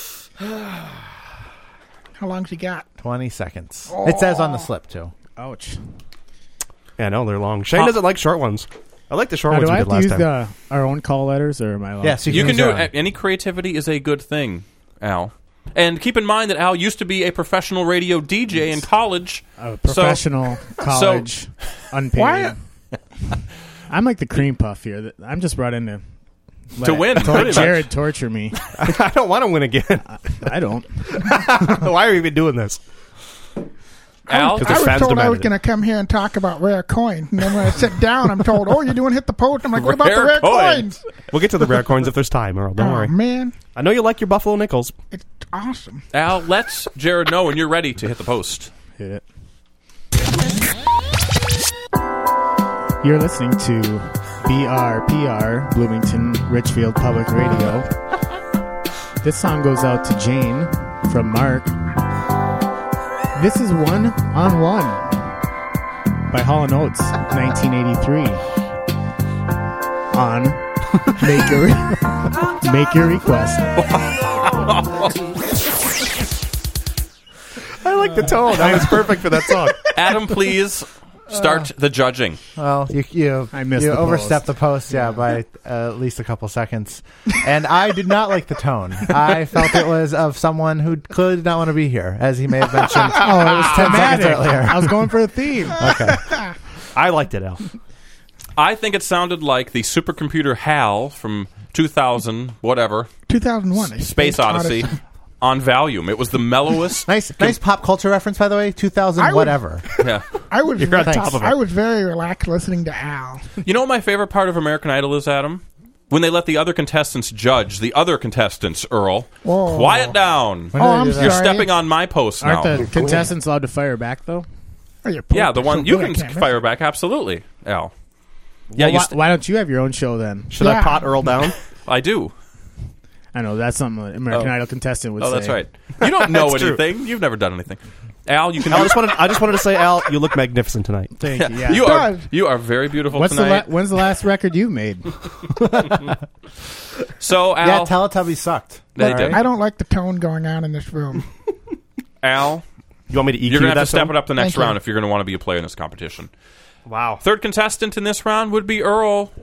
How long's he got? twenty seconds. It says on the slip, too. Ouch. Yeah, no, they're long. Shane Uh, doesn't like short ones. I like the short Now, ones do we I have did to last use time. the, our own call letters, or am I allowed? Yes, You can use do your own. it. Any creativity is a good thing, Al. And keep in mind that Al used to be a professional radio D J in college. A professional college, unpaid. Why- I'm like the cream puff here. That- I'm just brought in to To let- win, to pretty let much. Jared torture me. I don't want to win again. I don't. Why are we even doing this? Al, I the was fans told I was demanded it. going to come here and talk about rare coin. And then when I sit down, I'm told, oh, you're doing Hit the Post. I'm like, what about the Rare rare coins. coins? We'll get to the rare coins if there's time, Earl. Don't Oh, worry. man. I know you like your Buffalo Nickels. It's awesome. Al, let Jared know when you're ready to hit the post. Hit it. You're listening to B R P R, Bloomington Richfield Public Radio. This song goes out to Jane from Mark. This is One on One by Hall and Oates, nineteen eighty-three. On Make Your, make your Request. I like the tone. That was perfect for that song. Adam, please Start the judging. Well, you you, I missed you the overstepped post. the post, yeah, by uh, at least a couple seconds. And I did not like the tone. I felt it was of someone who clearly did not want to be here, as he may have mentioned. Oh, it was ten seconds thematic. earlier. I was going for a theme. Okay. I liked it, Al. I think it sounded like the supercomputer HAL from two thousand, whatever, two thousand one. Space Odyssey, on Volume. It was the mellowest. Nice, nice pop culture reference, by the way. two thousand, I would- whatever. Yeah. I was You're on very, top of it. I was very relaxed listening to Al. You know what my favorite part of American Idol is, Adam? When they let the other contestants judge the other contestants, Earl. Whoa. Quiet down. When Oh, did they I'm do that? You're sorry. stepping on my post now. Aren't the contestants allowed to fire back, though? Oh, you Yeah, the pooped. one So you good, I can can't fire back, absolutely, Al. Yeah, Well, you why, st- why don't you have your own show then? Should I Yeah. pot Earl down? I do. I know that's something an American Oh. Idol contestant would Oh, say. that's right. You don't know That's true. anything. You've never done anything. Al, you can. Al, I do- just wanted, I just wanted to say, Al, you look magnificent tonight. Thank you. Yeah. you are Does. you are very beautiful What's the tonight. la- when's the last record you've made? so Al, Yeah, Teletubbies sucked. They All did. I don't like the tone going on in this room. Al, You want me to E Q you're gonna have that to step tone? it up the next Thank you. round if you're going to want to be a player in this competition. Wow. Third contestant in this round would be Earl.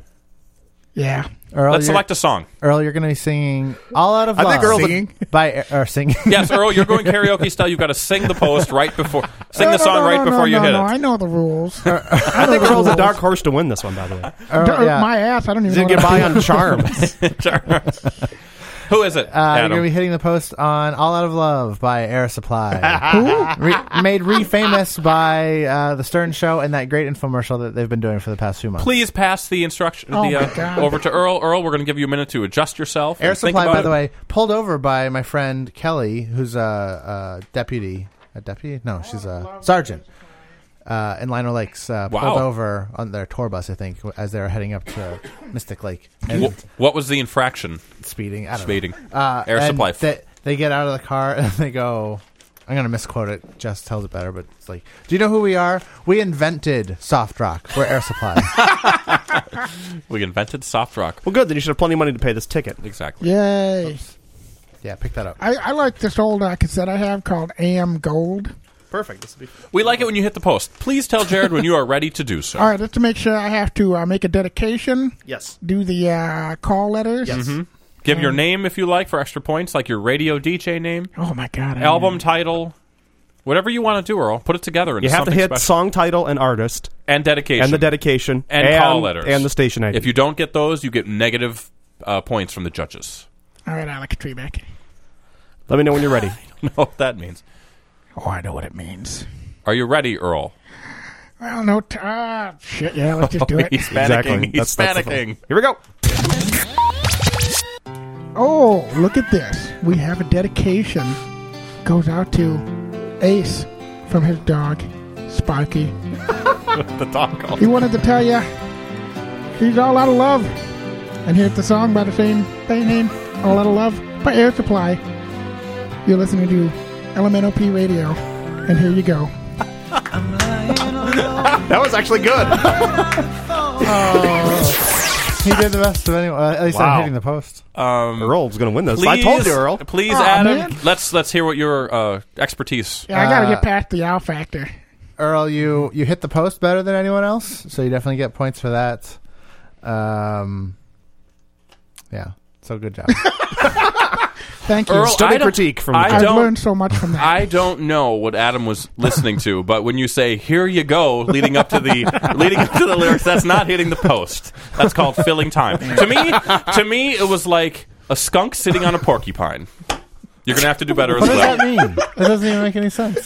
Yeah. Earl, Let's you're, select a song. Earl, you're going to be singing "All Out of I Love." think Earl's a- Singing? by or singing. Yes, Earl, you're going karaoke style. You've got to sing the post right before, sing No, the no, song no, right no, before no, you no, hit no, it. I know the rules. I I think Earl's a dark horse to win this one, by the way. Earl, yeah. My ass, I don't He's even going know to get what by I'm on charm. Who is it? Uh, you're Adam? going to be hitting the post on "All Out of Love" by Air Supply. Who? Re- made re-famous by uh, the Stern Show and that great infomercial that they've been doing for the past few months. Please pass the instruction Oh the, my uh, God. over to Earl. Earl, we're going to give you a minute to adjust yourself. Air and think Supply, about by it. the way, pulled over by my friend Kelly, who's a, a deputy. A deputy? No, she's a sergeant. Uh, in Lino Lakes, uh, Wow. pulled over on their tour bus, I think, as they were heading up to Mystic Lake. And Wh- what was the infraction? speeding. I don't Speeding. know. Uh, Air and Supply. They, they get out of the car and they go, I'm going to misquote it. Jess tells it better, but it's like, do you know who we are? We invented soft rock. We're Air Supply. We invented soft rock. Well, good. Then you should have plenty of money to pay this ticket. Exactly. Yay. Yeah, pick that up. I, I like this old uh, cassette I have called A M Gold. Perfect. This will be We like it when you hit the post. Please tell Jared when you are ready to do so. All right, just to make sure I have to uh, make a dedication, Yes. do the uh, call letters. Yes. Give your name if you like for extra points, like your radio D J name, Oh, my God. I album know. title, whatever you want to do, Earl. Put it together into You have to something hit special. song title and artist and dedication and the dedication and, call letters and the station I D. If you don't get those, you get negative uh, points from the judges. All right, I like a tree back. Let me know when you're ready. know what that means. Oh, I know what it means. Are you ready, Earl? Well, no. T- uh, shit, yeah, let's just do it. He's panicking. Exactly. He's That's- that's the panicking. Here we go. Oh, look at this. We have a dedication. Goes out to Ace from his dog, Sparky. the dog call. He wanted to tell you he's all out of love. And here's the song by the same same name, All Out of Love, by Air Supply. You're listening to L M N O P Radio. And here you go. That was actually good. He did the best of anyone. Uh, at least Wow. I'm hitting the post. Um, Earl's going to win this. please, I told you, Earl. Please, Aw, Adam, man. let's let's hear what your uh, expertise. Yeah, I got to Uh, get past the owl factor. Earl, you, you hit the post better than anyone else, so you definitely get points for that. Um, yeah, so good job. Thank you. Earl, Study I don't- critique from I I've don't- learned so much from that. I don't know what Adam was listening to, but when you say "here you go," leading up to the leading up to the lyrics, that's not hitting the post. That's called filling time. To me, to me, it was like a skunk sitting on a porcupine. You're gonna have to do better as What does well. that mean? That doesn't even make any sense.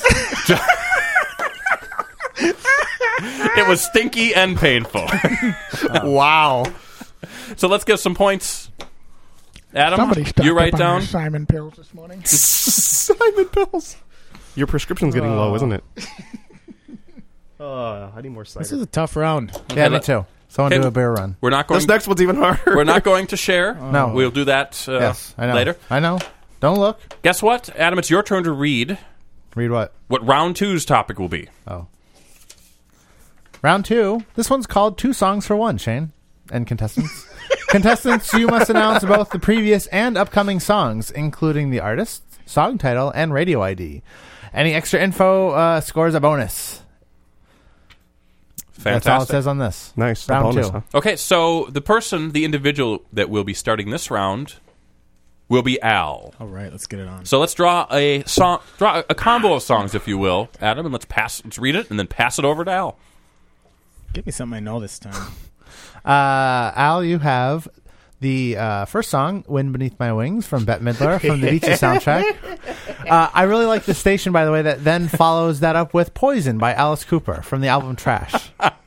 It was stinky and painful. Wow. So let's give some points. Adam, Somebody stocked you write up on down. their Simon pills this morning. Simon Pills. Your prescription's getting low, isn't it? Uh, I need more cider. This is a tough round. Yeah, me let- too. Someone Okay. do a beer run. We're not going. This next one's even harder. We're not going to share. No. We'll do that uh, Yes, I know. later. I know. Don't look. Guess what, Adam? It's your turn to read Read what? what round two's topic will be. Oh. Round two. This one's called Two Songs for One, Shane. And contestants. Contestants, you must announce both the previous and upcoming songs, including the artist, song title, and radio I D. Any extra info uh, scores a bonus. Fantastic. That's all it says on this. Nice. Round bonus, two. huh? Okay, so the person, the individual that will be starting this round will be Al. All right, let's get it on. So let's draw a song, draw a combo of songs, if you will, Adam, and let's pass. Let's read it and then pass it over to Al. Give me something I know this time. Uh, Al, you have the uh, first song, "Wind Beneath My Wings" from Bette Midler from the Beaches soundtrack. Uh, I really like the station, by the way, that then follows that up with "Poison" by Alice Cooper from the album Trash.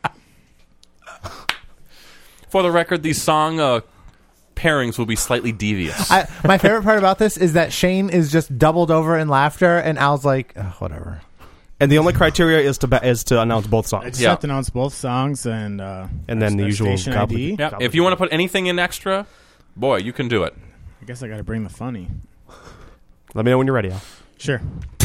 For the record, these song uh, pairings will be slightly devious. I, my favorite part about this is that Shane is just doubled over in laughter, and Al's like, oh, whatever. And the only criteria is to ba- is to announce both I songs. just Yeah. have to announce both songs and uh, And then the their usual station gobbly- I D. Yeah, if you want to put anything in extra, boy, you can do it. I guess I got to bring the funny. Let me know when you're ready, Al. Sure.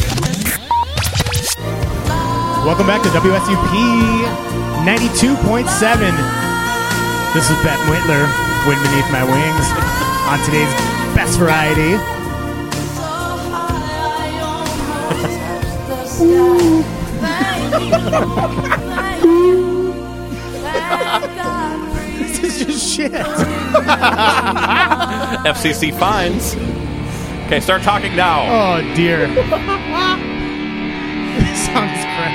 Welcome back to W S U P ninety-two point seven. This is Bette Midler, "Wind Beneath My Wings," on today's Best Variety. This is just shit. F C C fines. Okay, start talking now. Oh, dear. This song is crap.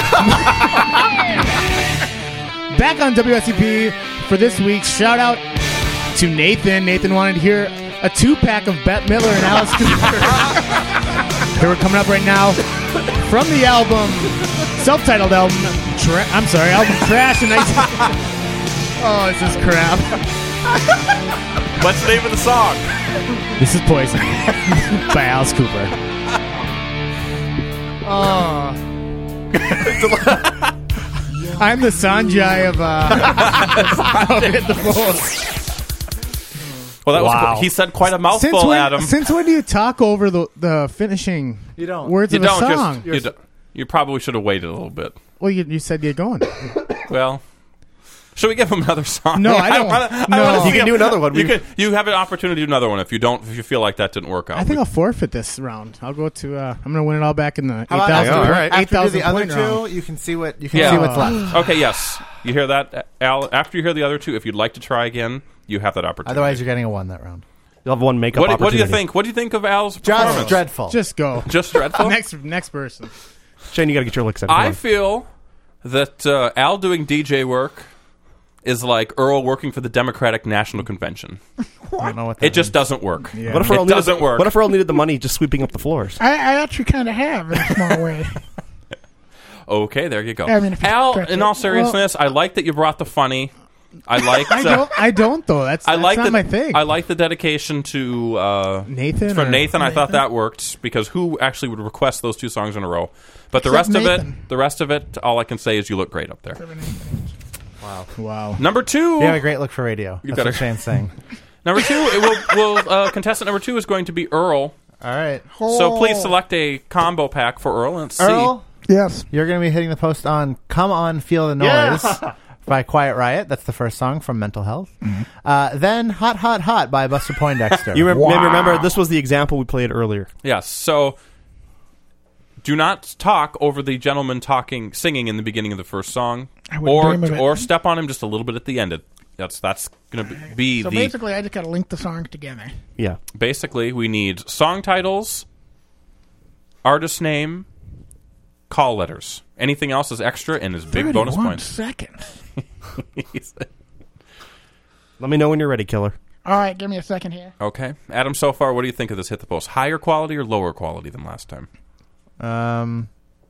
Back on W S U P for this week's shout out to Nathan. Nathan wanted to hear a two-pack of Bette Midler and Alice Cooper. Here we're coming up right now from the album, self-titled album, tra- I'm sorry, album Trash in nineteen Oh, this is crap. What's the name of the song? This is Poison by Alice Cooper. Oh. I'm the Sanjay of uh of Hit the Post. Well, that Wow. was he said quite a Since mouthful, when, Adam. since when do you talk over the the finishing You don't. words You of a don't song? just you, don't- you probably should have waited a little bit. Well, you, you said you're going. Well, should we give him another song? No, I don't- wanna- I no. wanna You see can him- do another one. You, We- can, you have an opportunity to do another one if you don't. If you feel like that didn't work out. I think We- I'll forfeit this round. I'll go to. Uh, I'm going to win it all back in the eight How about thousand. after, all right. after Eight thousand the other point two, round. you can see what you can Yeah. see what's left. Okay, yes. You hear that, Al? After you hear the other two, if you'd like to try again, you have that opportunity. Otherwise, you're getting a one that round. You'll have one makeup what, do- opportunity. what do you think? What do you think of Al's Just performance? dreadful. Just go. Just dreadful. next next person. Shane, you got to get your licks in. Come I on. feel that uh, Al doing D J work is like Earl working for the Democratic National Convention. I don't know what that It just means. doesn't work. Yeah. What if It Earl needed, doesn't work. What if Earl needed the money just sweeping up the floors? I, I actually kind of have in a small way. Okay, there you go. I mean, if you Al, stretch in it. all seriousness, I like that you brought the funny. I like. I the- don't. I don't though. That's, I that's like not the, my thing. I like the dedication to uh, Nathan For or- Nathan, I thought Nathan? that worked because who actually would request those two songs in a row? But the Except rest of Nathan. it, the rest of it, all I can say is you look great up there. Wow. Number two, You have a great look for radio. You've That's got what a- Shane's saying. number two, it will, will uh, contestant number two is going to be Earl. All right. So please select a combo pack for Earl and see. Earl, Yes. you're going to be hitting the post on Come On, Feel the Noise by Quiet Riot. That's the first song from Mental Health. Uh, then Hot, Hot, Hot by Buster Poindexter. You remember, maybe remember this was the example we played earlier. Yes. So do not talk over the gentleman talking, singing in the beginning of the first song, I wouldn't or dream of it. or step on him just a little bit at the end. It, that's that's going to be So the. basically, I just got to link the songs together. Yeah. Basically, we need song titles, artist name, call letters. Anything else is extra and is big bonus thirty-one points. seconds. Let me know when you're ready, Killer. All right, give me a second here. Okay, Adam. So far, what do you think of this Hit the Post? Higher quality or lower quality than last time? Um,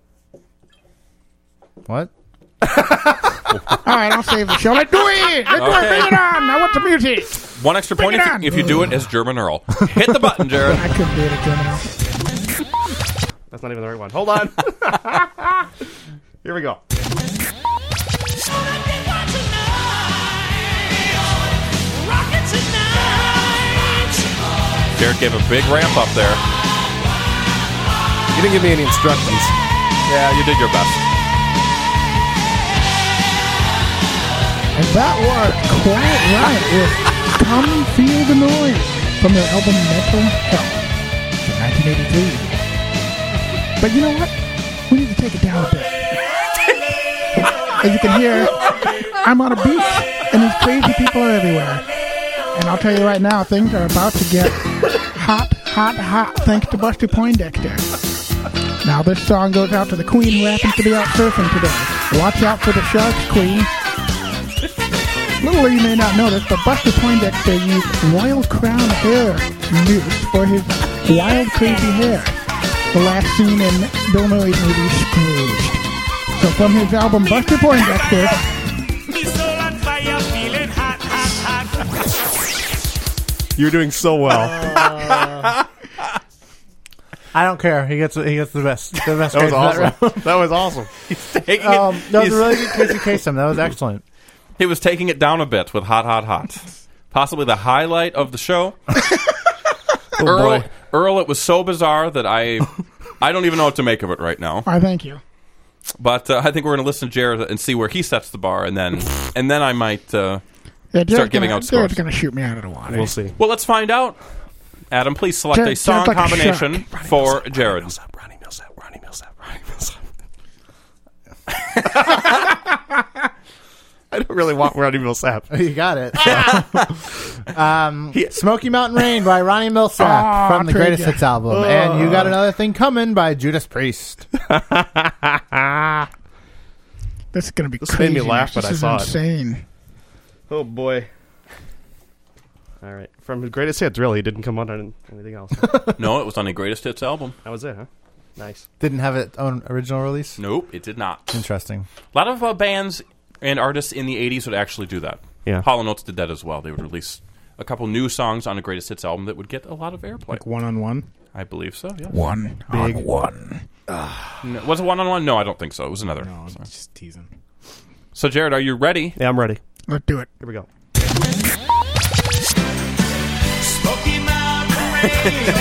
what? All right, I'll save the show. Let's do it. Let's do it. Okay. Bring it on. I want the music. One extra Bring point it if on. you, if you do it as German Earl. Hit the button, Jared. I couldn't do it at German. That's not even the right one. Hold on. Here we go. Jared gave a big ramp up there. You didn't give me any instructions. Yeah, you did your best. And that was Quiet Riot with Come Feel the Noise from their album Mental Health from nineteen eighty-three. But you know what? We need to take it down a bit. As you can hear, I'm on a beach, and these crazy people are everywhere. And I'll tell you right now, things are about to get hot, hot, hot, thanks to Buster Poindexter. Now this song goes out to the queen who happens to be out surfing today. Watch out for the sharks, queen. Little you may not know this, but Buster Poindexter used Royal Crown hair mousse for his wild, crazy hair. The last scene in Bill Murray's movie Scrooged. So from his album Buster Poindexter. You're doing so well. Uh, I don't care. He gets he gets the best. The best. That was grade for awesome. round. That was awesome. He's taking Um, it. that was he's- a really good Casey Kasem. That was excellent. He was taking it down a bit with Hot, Hot, Hot. Possibly the highlight of the show. Oh, Earl, boy. Earl, it was so bizarre that I I don't even know what to make of it right now. I thank you. But uh, I think we're going to listen to Jared and see where he sets the bar, and then and then I might uh, Yeah, Jared's start giving gonna, out scores. Jared's going to shoot me out of the water. We'll see. Well, let's find out. Adam, please select Jared- a song Jared's like a combination shark. for Jared. Ronnie Millsap, Ronnie Millsap, Ronnie Millsap. I don't really want Ronnie Millsap. You got it. um, Smoky Mountain Rain by Ronnie Millsap Aw, from the trade Greatest ya. Hits album. And You Got Another Thing Coming by Judas Priest. This is going to be This crazy. made me laugh, this but I is saw it. insane. Oh, boy. All right. From his greatest hits, really. It didn't come out on anything else. No, it was on a Greatest Hits album. That was it, huh? Nice. Didn't have its own original release? Nope, it did not. Interesting. A lot of uh, bands and artists in the eighties would actually do that. Yeah. Hall and Oates did that as well. They would release a couple new songs on a Greatest Hits album that would get a lot of airplay. Like one on one. I believe so, yeah. One Big. on one. No, was it one-on-one? No, I don't think so. It was another. No, I'm So. just teasing. So, Jared, are you ready? Yeah, I'm ready. Let's do it. Here we go. Smoky Mountain Rain.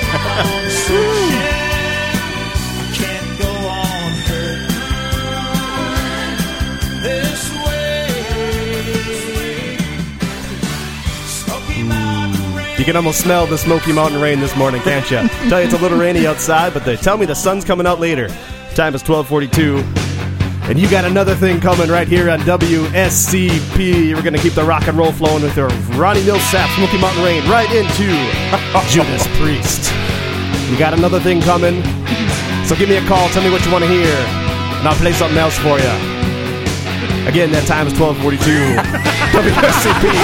Can't go on hurt this way. Smoky Mountain Rain. You can almost smell the Smoky Mountain rain this morning, can't you? Tell you it's a little rainy outside, but they tell me the sun's coming out later. Time is twelve forty-two. And you got another thing coming right here on W S C P. We're going to keep the rock and roll flowing with our Ronnie Millsap, Smoky Mountain Rain, right into Judas Priest. You got another thing coming? So give me a call. Tell me what you want to hear. And I'll play something else for you. Again, that time is twelve forty-two. W S C P,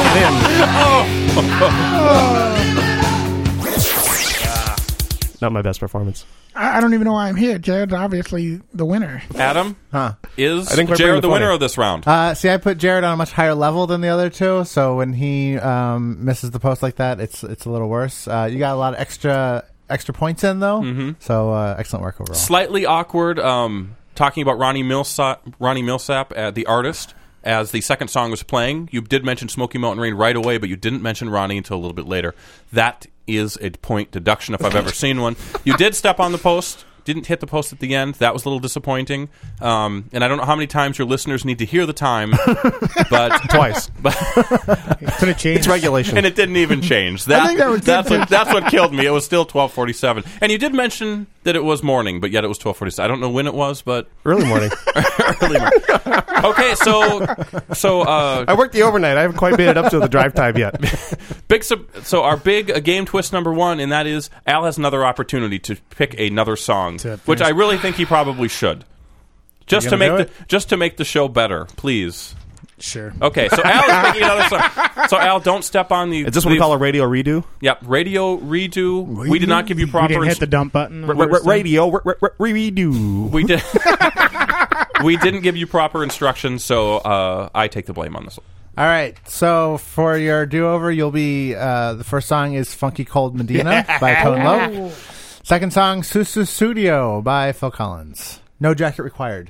lock it in. Not my best performance. I, I don't even know why I'm here. Jared's obviously the winner. Adam, Huh. is I think we're Jared bringing the the winner funny. of this round? Uh, see, I put Jared on a much higher level than the other two, so when he um, misses the post like that, it's it's a little worse. Uh, you got a lot of extra extra points in, though, Mm-hmm. so uh, excellent work overall. Slightly awkward um, talking about Ronnie Millsap, Ronnie Millsap, uh, the artist, as the second song was playing. You did mention Smoky Mountain Rain right away, but you didn't mention Ronnie until a little bit later. That is a point deduction if I've ever seen one. You did step on the post. Didn't hit the post at the end. That was a little disappointing. Um, and I don't know how many times your listeners need to hear the time, but Twice. Could have changed. It's regulation. and it didn't even change. That, think that was that's good. what that's what killed me. It was still twelve forty-seven. And you did mention that it was morning, but yet it was twelve forty-seven. I don't know when it was, but Early morning. early morning. Okay, so so uh, I worked the overnight. I haven't quite made it up to the drive time yet. big. Sub- so our big uh, game twist number one, and that is Al has another opportunity to pick another song, To which finish- I really think he probably should, just You to gonna make do the just to make the show better, please. Sure. Okay, so Al is picking another song. So Al, don't step on the. Is this what we the- call a radio redo? Yep, radio redo. We did not give you We proper. didn't hit ins- the dump button. R- r- radio r- r- r- redo. we did. We didn't give you proper instructions, so uh, I take the blame on this one. All right, so for your do-over, you'll be uh, the first song is "Funky Cold Medina" by Tone Loc. Second song, "Susu Studio" by Phil Collins. No jacket required.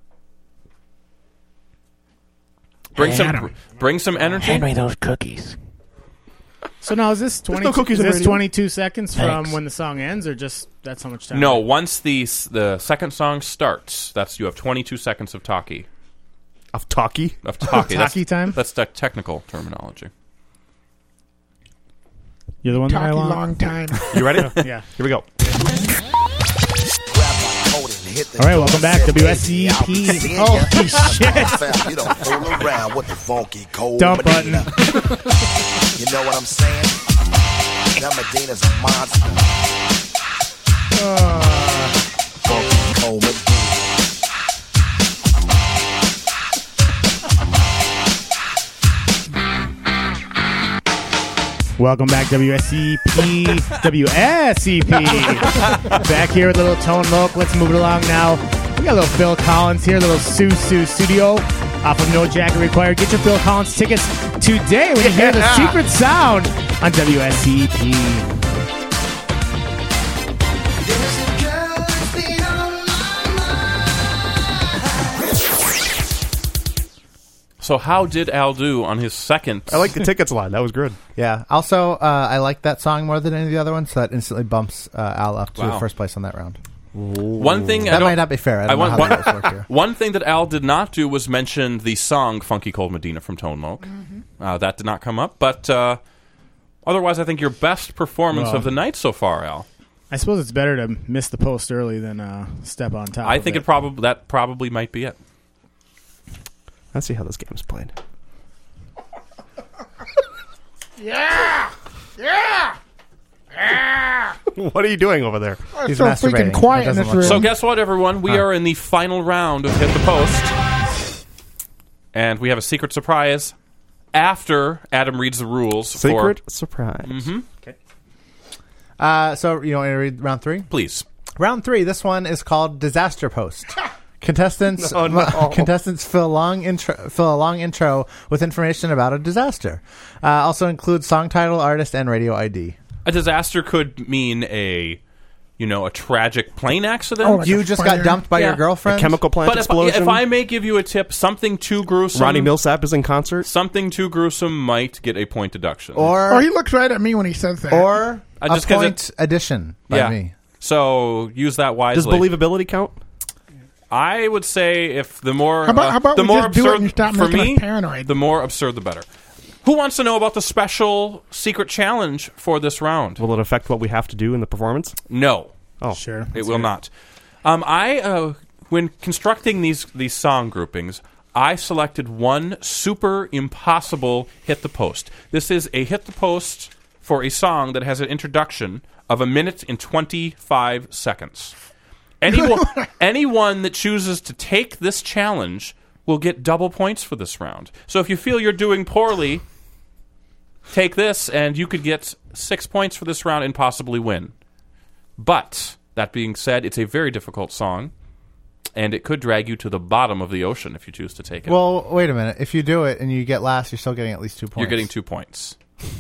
Bring Hey, some, Adam. bring some energy. Hand me those cookies. So now is this twenty? no cookies is in this radio. twenty-two seconds Thanks. from when the song ends, or just that's how much time? No, once the s- the second song starts, that's you have twenty-two seconds of talkie. Of talkie? Of talkie. that's, Talkie time? That's the technical terminology. You're the one that I Talking want. long time. You ready? Yeah. Here we go. Grab my coat and hit All right, welcome back, W S E P. Oh, shit. You don't fool around with the funky cold Dump button. You know what I'm saying? That Medina's a monster. Uh, funky cold Medina. Welcome back, W S E P. W S E P. Back here with a little Tone Loc. Let's move it along now. We got a little Phil Collins here, a little Sue Sue Studio off of No Jacket Required. Get your Phil Collins tickets today when you hear the secret sound on W S E P. So how did Al do on his second? I like the tickets line. That was good. Yeah. Also, uh, I like that song more than any of the other ones, so that instantly bumps uh, Al up to Wow. first place on that round. One thing I That don't- might not be fair. I don't I want- know how one, the rules work here. one thing that Al did not do was mention the song "Funky Cold Medina" from Tone Loc. Uh, that did not come up, but uh, otherwise, I think your best performance Well, of the night so far, Al. I suppose it's better to miss the post early than uh, step on top. I of think it, it probably that probably might be it. Let's see how this game's played. Yeah! Yeah! Yeah! What are you doing over there? Oh, it's so freaking quiet in this room. So guess what, everyone? We Huh. are in the final round of Hit the Post. And we have a secret surprise after Adam reads the rules. Secret for, surprise. Mm-hmm. Okay. Uh, so you want me to read round three? Please. Round three. This one is called Disaster Post. Contestants, No, no. contestants fill a long intro, fill a long intro with information about a disaster. Uh, also includes song title, artist, and radio I D. A disaster could mean a, you know, a tragic plane accident. Oh, like You a just got fire? dumped by your girlfriend? A chemical plant but if, explosion? if I may give you a tip, something too gruesome. Ronnie Millsap is in concert. Something too gruesome might get a point deduction. Or, Oh, he looks right at me when he says that. or Uh, a just 'cause point addition by yeah. me. So use that Does wisely. believability count? I would say if the more How about- uh, how about the we more just do it absurd and stop for making us me, paranoid? the more absurd the better. Who wants to know about the special secret challenge for this round? Will it affect what we have to do in the performance? No. Oh, Sure. It will not. Um, I uh, when constructing these these song groupings, I selected one super impossible hit the post. This is a hit the post for a song that has an introduction of a minute and twenty-five seconds. Anyone, anyone that chooses to take this challenge will get double points for this round. So if you feel you're doing poorly, take this and you could get six points for this round and possibly win. But, that being said, it's a very difficult song, and it could drag you to the bottom of the ocean if you choose to take it. Well, wait a minute. If you do it and you get last, you're still getting at least two points. You're getting two points.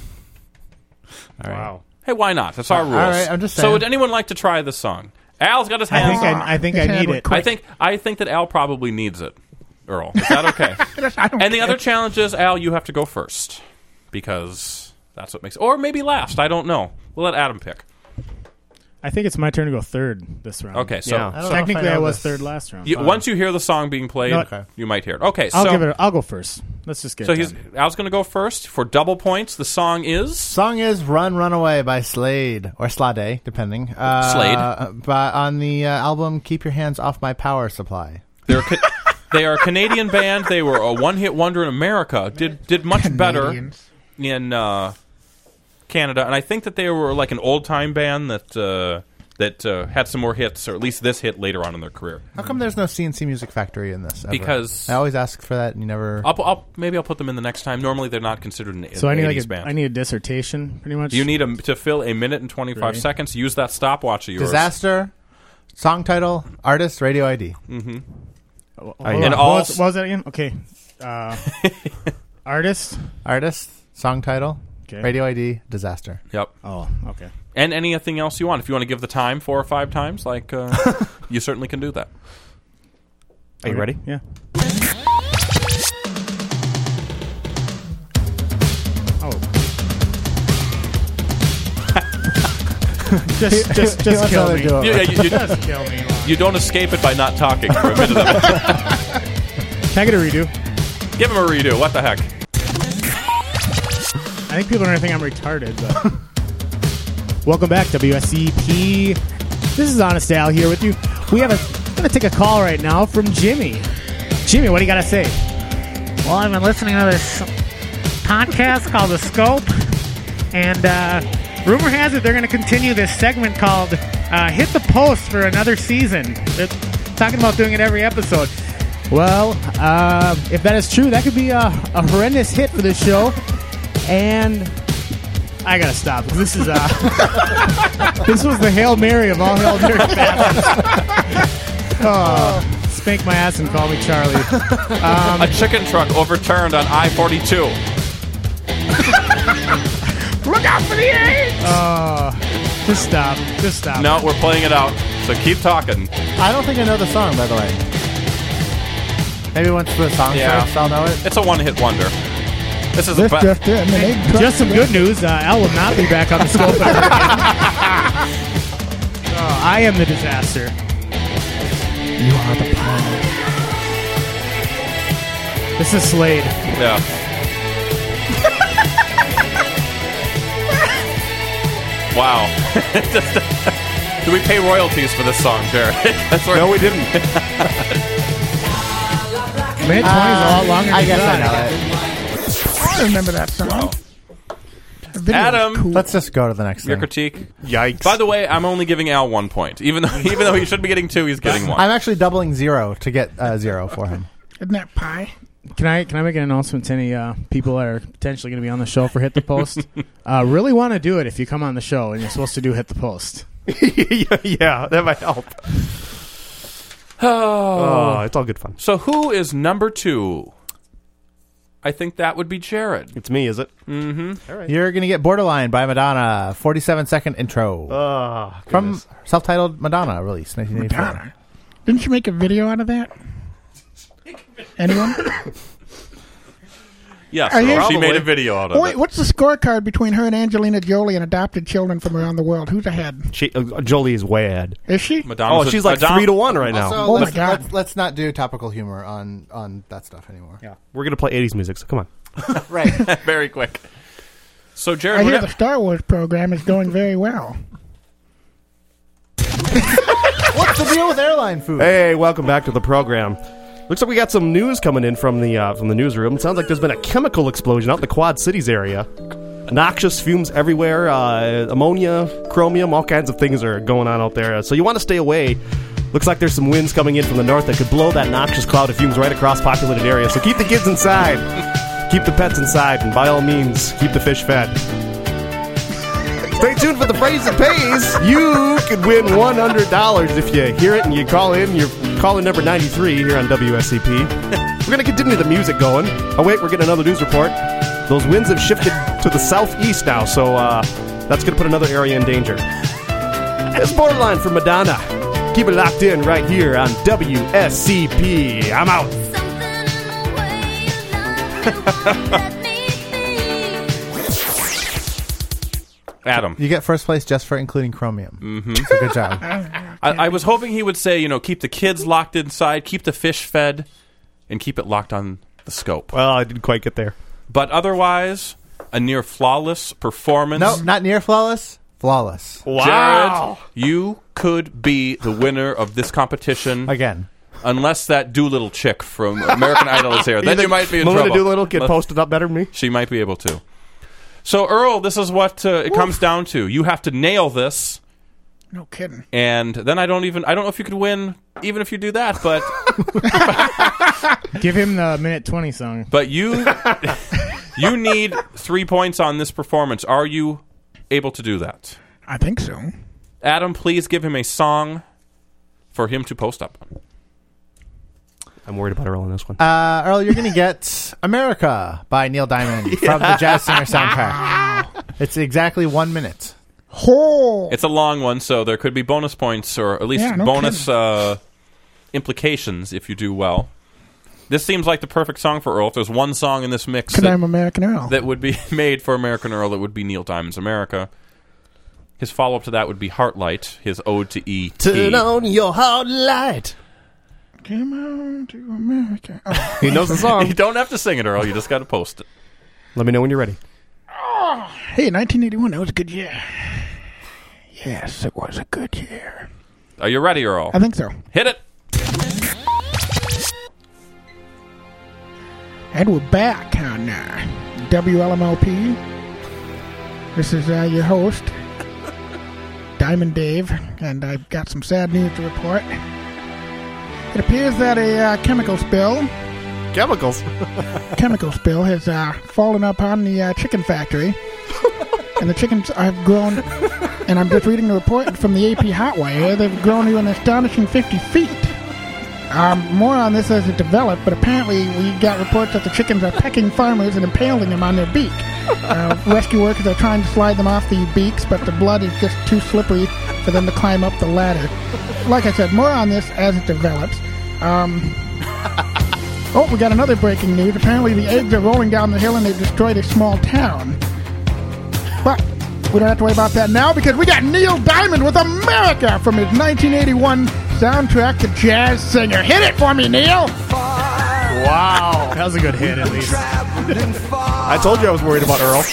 All right. Wow. Hey, why not? That's our All rules. right, I'm just So saying. would anyone like to try this song? Al's got his I hands think up. I, I think I His hand need went it. quick. I think I think that Al probably needs it, Earl. Is that okay? I don't And the care. other challenge is, Al, you have to go first. Because that's what makes... Or maybe last. I don't know. We'll let Adam pick. I think it's my turn to go third this round. Okay, so... Yeah. I don't know if Technically, I I, know was this. third last round. You, Fine. once you hear the song being played, No, okay. you might hear it. Okay, I'll so... give it. A, I'll go first. Let's just get. So it he's done. Al's going to go first for double points. The song is Song is "Run, Run Away" by Slade or Slade, depending. Uh, Slade. But on the uh, album "Keep Your Hands Off My Power Supply." they're a ca- they are a Canadian band. They were a one-hit wonder in America. Did did much better Canadians. in uh, Canada, and I think that they were like an old-time band that uh, that uh, had some more hits, or at least this hit later on in their career. How come there's no C N C Music Factory in this? Ever? Because- I always ask for that, and you never. I'll, I'll maybe I'll put them in the next time. Normally, they're not considered an, So an I need eighties like a, band. I need a dissertation, pretty much. you need a, to fill a minute and twenty-five Right. seconds. Use that stopwatch of yours. Disaster, song title, artist, radio I D. Mm-hmm. Hold I- on. And what, all- was, what was that again? Okay. Uh, artist. Artist, song title, Okay. radio I D, disaster. Yep. Oh, okay. And anything else you want. If you want to give the time four or five times, like uh, you certainly can do that. Are you Okay. ready? Yeah. Oh. just, just, He just wants kill to me. do it. You, you, you, Just kill me. you don't escape it by not talking for a minute of it. Can I get a redo? Give him a redo. What the heck? I think people are going to think I'm retarded, but... Welcome back, W S E P. This is Honest Al here with you. We have a going to take a call right now from Jimmy. Jimmy, what do you got to say? Well, I've been listening to this podcast called The Scope, and uh, rumor has it they're going to continue this segment called uh, Hit the Post for another season. They're talking about doing it every episode. Well, uh, if that is true, that could be a, a horrendous hit for this show. And I gotta stop. This is uh, this was the Hail Mary of all Hail Mary bastards. Oh, spank my ass and call me Charlie. Um, a chicken truck overturned on I forty-two. Look out for the AIDS! Uh, just stop. Just stop. No, we're playing it out. So keep talking. I don't think I know the song, by the way. Maybe once the song Yeah. starts, I'll know it. It's a one-hit wonder. This is This a just in. The name truck- Just some good news. Uh, Al will not be back on the scope. ever again. Oh, I am the disaster. You are the power. This is Slade. Yeah. Wow. Do we pay royalties for this song, Jared? That's No, we didn't. Minute twenty is a lot longer than I guess I you know thought. it. I remember that song. Wow. The video was Adam, cool. Let's just go to the next your thing. critique. Yikes. By the way, I'm only giving Al one point. Even though even though he should be getting two, he's getting one. I'm actually doubling zero to get uh, zero for him. Isn't that pie? Can I can I make an announcement to any uh, people that are potentially going to be on the show for Hit the Post? uh, really want to do it if you come on the show and you're supposed to do Hit the Post. Yeah, that might help. Oh. Oh, it's all good fun. So who is number two? I think that would be Jared. It's me, is it? Mm-hmm. All right. You're going to get Borderline by Madonna, forty-seven second intro. Oh, From goodness. self-titled Madonna release, nineteen eighty-four. Madonna. Didn't you make a video out of that? Anyone? Yes, Are you- she made Probably. a video out of Oh, wait, it. what's the scorecard between her and Angelina Jolie and adopted children from around the world? Who's ahead? She, uh, Jolie is way ahead. Is she? Madonna's Oh, a- she's like Madonna- three to one right now. Also, Oh my let's, God. Let's, let's not do topical humor on, on that stuff anymore. Yeah, we're gonna play eighties music. So come on. Right. Very quick. So Jared, I hear whenever- the Star Wars program is going very well. What's the deal with airline food? Hey, welcome back to the program. Looks like we got some news coming in from the uh, from the newsroom. It sounds like there's been a chemical explosion out in the Quad Cities area. Noxious fumes everywhere, uh, ammonia, chromium, all kinds of things are going on out there. So you want to stay away. Looks like there's some winds coming in from the north that could blow that noxious cloud of fumes right across populated areas. So keep the kids inside, keep the pets inside, and by all means, keep the fish fed. Stay tuned for the phrase that pays. You could win one hundred dollars if you hear it and you call in. You're calling number ninety-three here on W S C P. We're going to continue the music going. Oh, wait, we're getting another news report. Those winds have shifted to the southeast now, so uh, that's going to put another area in danger. It's Borderline from Madonna. Keep it locked in right here on W S C P. I'm out. Adam. You get first place just for including chromium. Mm-hmm. So good job. I, I was hoping he would say, you know, keep the kids locked inside, keep the fish fed, and keep it locked on the scope. Well, I didn't quite get there. But otherwise, a near flawless performance. No, not near flawless. Flawless. Wow. Jared, you could be the winner of this competition. Again. Unless that Doolittle chick from American Idol is here. Then you might be in Melinda trouble. Doolittle get posted up better than me? She might be able to. So, Earl, this is what uh, it comes down to. You have to nail this. No kidding. And then I don't even, I don't know if you could win even if you do that, but Give him the minute twenty song. but you you need three points on this performance. Are you able to do that? I think so. Adam, please give him a song for him to post up on. I'm worried about Earl on this one. Uh, Earl, you're going to get America by Neil Diamond from the Jazz Singer soundtrack. It's exactly one minute. Oh. It's a long one, so there could be bonus points or at least Yeah, no bonus uh, implications if you do well. This seems like the perfect song for Earl. If there's one song in this mix Because that, I'm American Earl. that would be made for American Earl, it would be Neil Diamond's America. His follow-up to that would be Heartlight, his ode to E T Turn on your heart light. Come on to America. Oh. He knows the song. You don't have to sing it, Earl. You just got to post it. Let me know when you're ready. Oh. Hey, nineteen eighty-one, that was a good year. Yes, it was a good year. Are you ready, Earl? I think so. Hit it. And we're back on uh, W L M L P. This is uh, your host, Diamond Dave, and I've got some sad news to report. It appears that a uh, chemical spill... Chemicals? chemical spill has uh, fallen upon the uh, chicken factory. And the chickens have grown, and I'm just reading the report from the A P Hotwire, they've grown to an astonishing fifty feet. Um, more on this as it developed, but apparently we got reports that the chickens are pecking farmers and impaling them on their beak. Uh, rescue workers are trying to slide them off the beaks, but the blood is just too slippery for them to climb up the ladder. Like I said, more on this as it develops. Um, oh, we got another breaking news. Apparently the eggs are rolling down the hill and they've destroyed a small town. But we don't have to worry about that now because we got Neil Diamond with America from his nineteen eighty-one soundtrack, The Jazz Singer. Hit it for me, Neil! Wow. That was a good hit, at least. I told you I was worried about Earl.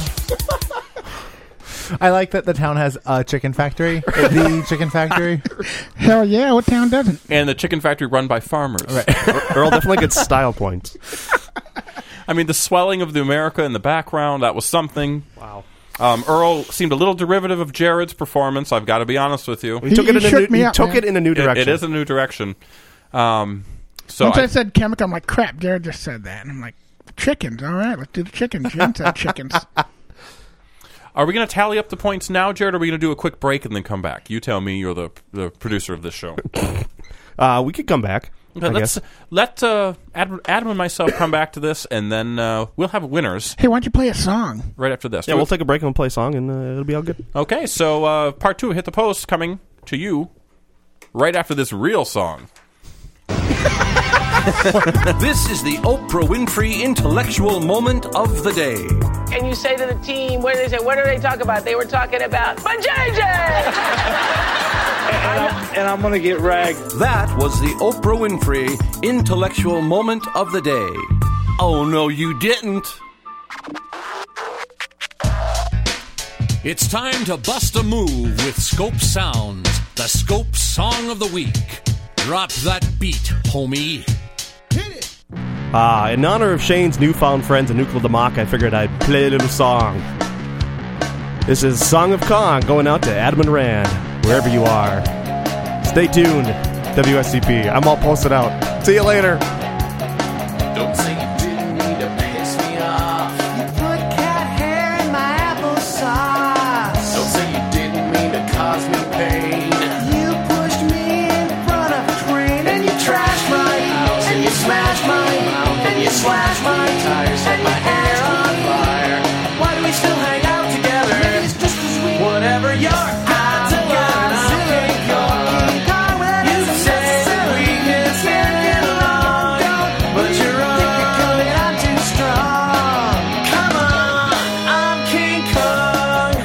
I like that the town has a chicken factory. The chicken factory. Hell yeah, what town doesn't? And the chicken factory run by farmers. Right. Earl definitely gets style points. I mean, the swelling of the America in the background, that was something. Wow. Um, Earl seemed a little derivative of Jared's performance, I've got to be honest with you. He, he took, it in, shook a new, he up, took it in a new direction. It, it is a new direction. Um, so Once I, I said chemical, I'm like, crap, Jared just said that. And I'm like, chickens, all right, let's do the chickens. Jen said chickens. Are we going to tally up the points now, Jared, or are we going to do a quick break and then come back? You tell me, you're the, the producer of this show. uh, we could come back. Okay, let's let uh, Adam, Adam and myself come back to this, and then uh, we'll have winners. Hey, why don't you play a song right after this? Yeah, we'll take a break and we'll play a song, and uh, it'll be all good. Okay, so uh, part two of Hit the Post coming to you right after this real song. This is the Oprah Winfrey intellectual moment of the day. And you say to the team, what do they say? What do they talk about? They were talking about vajayjay! And I'm, and I'm going to get ragged. That was the Oprah Winfrey intellectual moment of the day. Oh, no, you didn't. It's time to bust a move with Scope Sounds, the Scope Song of the Week. Drop that beat, homie. Ah, in honor of Shane's newfound friends in Nuclear Damok, I figured I'd play a little song. This is Song of Kong going out to Adam and Rand, wherever you are. Stay tuned, W S C P. I'm all posted out. See you later. Don't say you didn't mean to piss me off. You put cat hair in my applesauce. Don't say you didn't mean to cause me pain. You pushed me in front of a train and you trashed my house and you smashed my mouth and you slashed my tires, set my hair on fire. Why do we still hang out together? Maybe it's just 'cause we whatever you're out of line, I'll take your you say we can stand it along, but you're wrong. Think you're coming on too strong. Come on, I'm King Kong.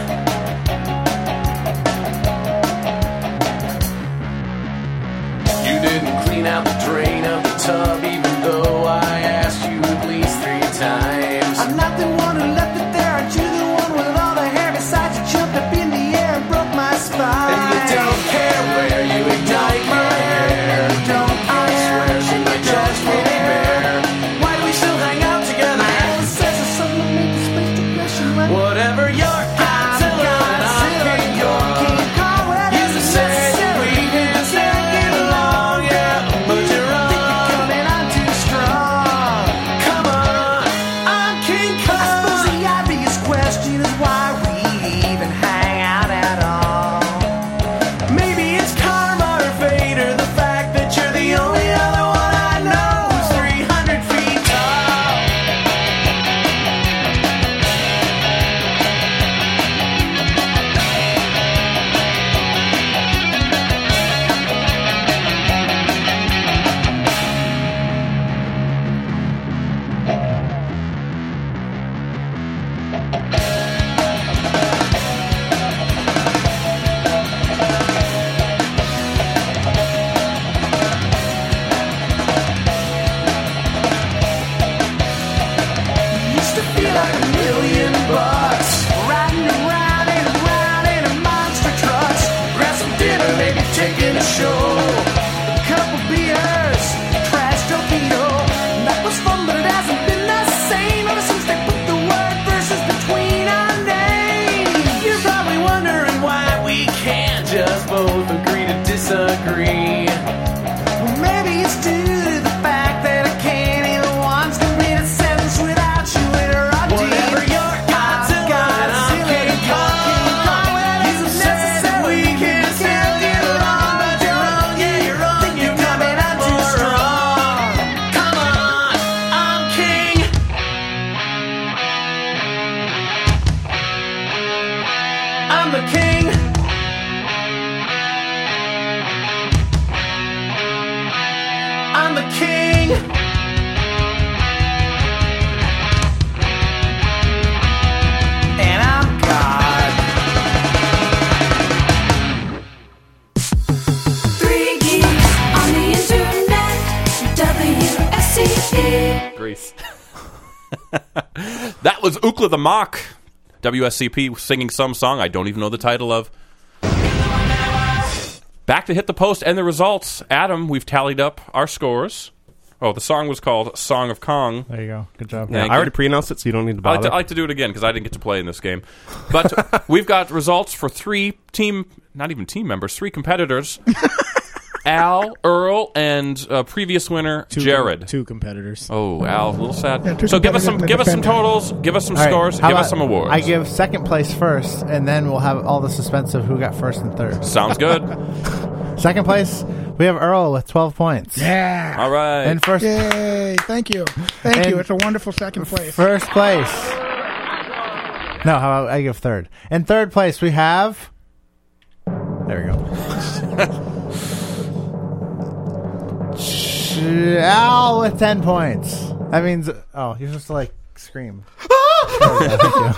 You didn't clean out the drain of the tub, even though I asked you at least three times. I'm not the one who left it there. Aren't you the one with all the hair? Besides, you jumped up in the air and broke my spine. And you don't care where you ignite my hair. You don't care. I swear she might just be bare. Why do we still hang out together? It says it's something to make the space depression run. Whatever you're Godzilla, and I'm King Kong. You say we can stand get along, yeah, but you're wrong. Think you're coming on too strong. Come on, I'm King Kong. I suppose the obvious question is why we even hang out at all. Maybe it's karma or fate or the fact that you're the only other one I know who's three hundred feet tall. Used to feel like a million bucks, riding around and around in a monster trucks. Grab some dinner, maybe taking a show. A couple beers, trash torpedo. That was fun, but it hasn't been agree. Well, maybe it's due to the fact that I can't even once complete a sentence without you interrupting. Whatever your God's God, I'm King Kong. He's obsessed, we can still get along, but you're wrong, yeah, you're wrong, you're coming out too strong. Come on, I'm king. I'm the king. I'm the king. And I'm God. Three geeks on the internet. W S C P. Grease. That was Ookla the Mock. W S C P singing some song I don't even know the title of. Back to Hit the Post and the results. Adam, we've tallied up our scores. Oh, the song was called Song of Kong. There you go. Good job. Yeah, I already pre-announced it, so you don't need to I like bother. to, I like to do it again because I didn't get to play in this game. But we've got results for three team, not even team members, three competitors. Al, Earl, and uh, previous winner, Two Jared. Two competitors. Oh, Al, a little sad. Yeah, two so give us some, competitors give us some defend. totals, give us some All right, scores, how give us about some awards. I give second place first, and then we'll have all the suspense of who got first and third. Sounds good. Second place, we have Earl with twelve points. Yeah. All right. And first, Yay. Thank you. Thank you. And It's a wonderful second place. first place. No, how about I give third? In third place, we have. There we go. Al with ten points. That means. Oh, you're supposed to like scream. There we go, thank you.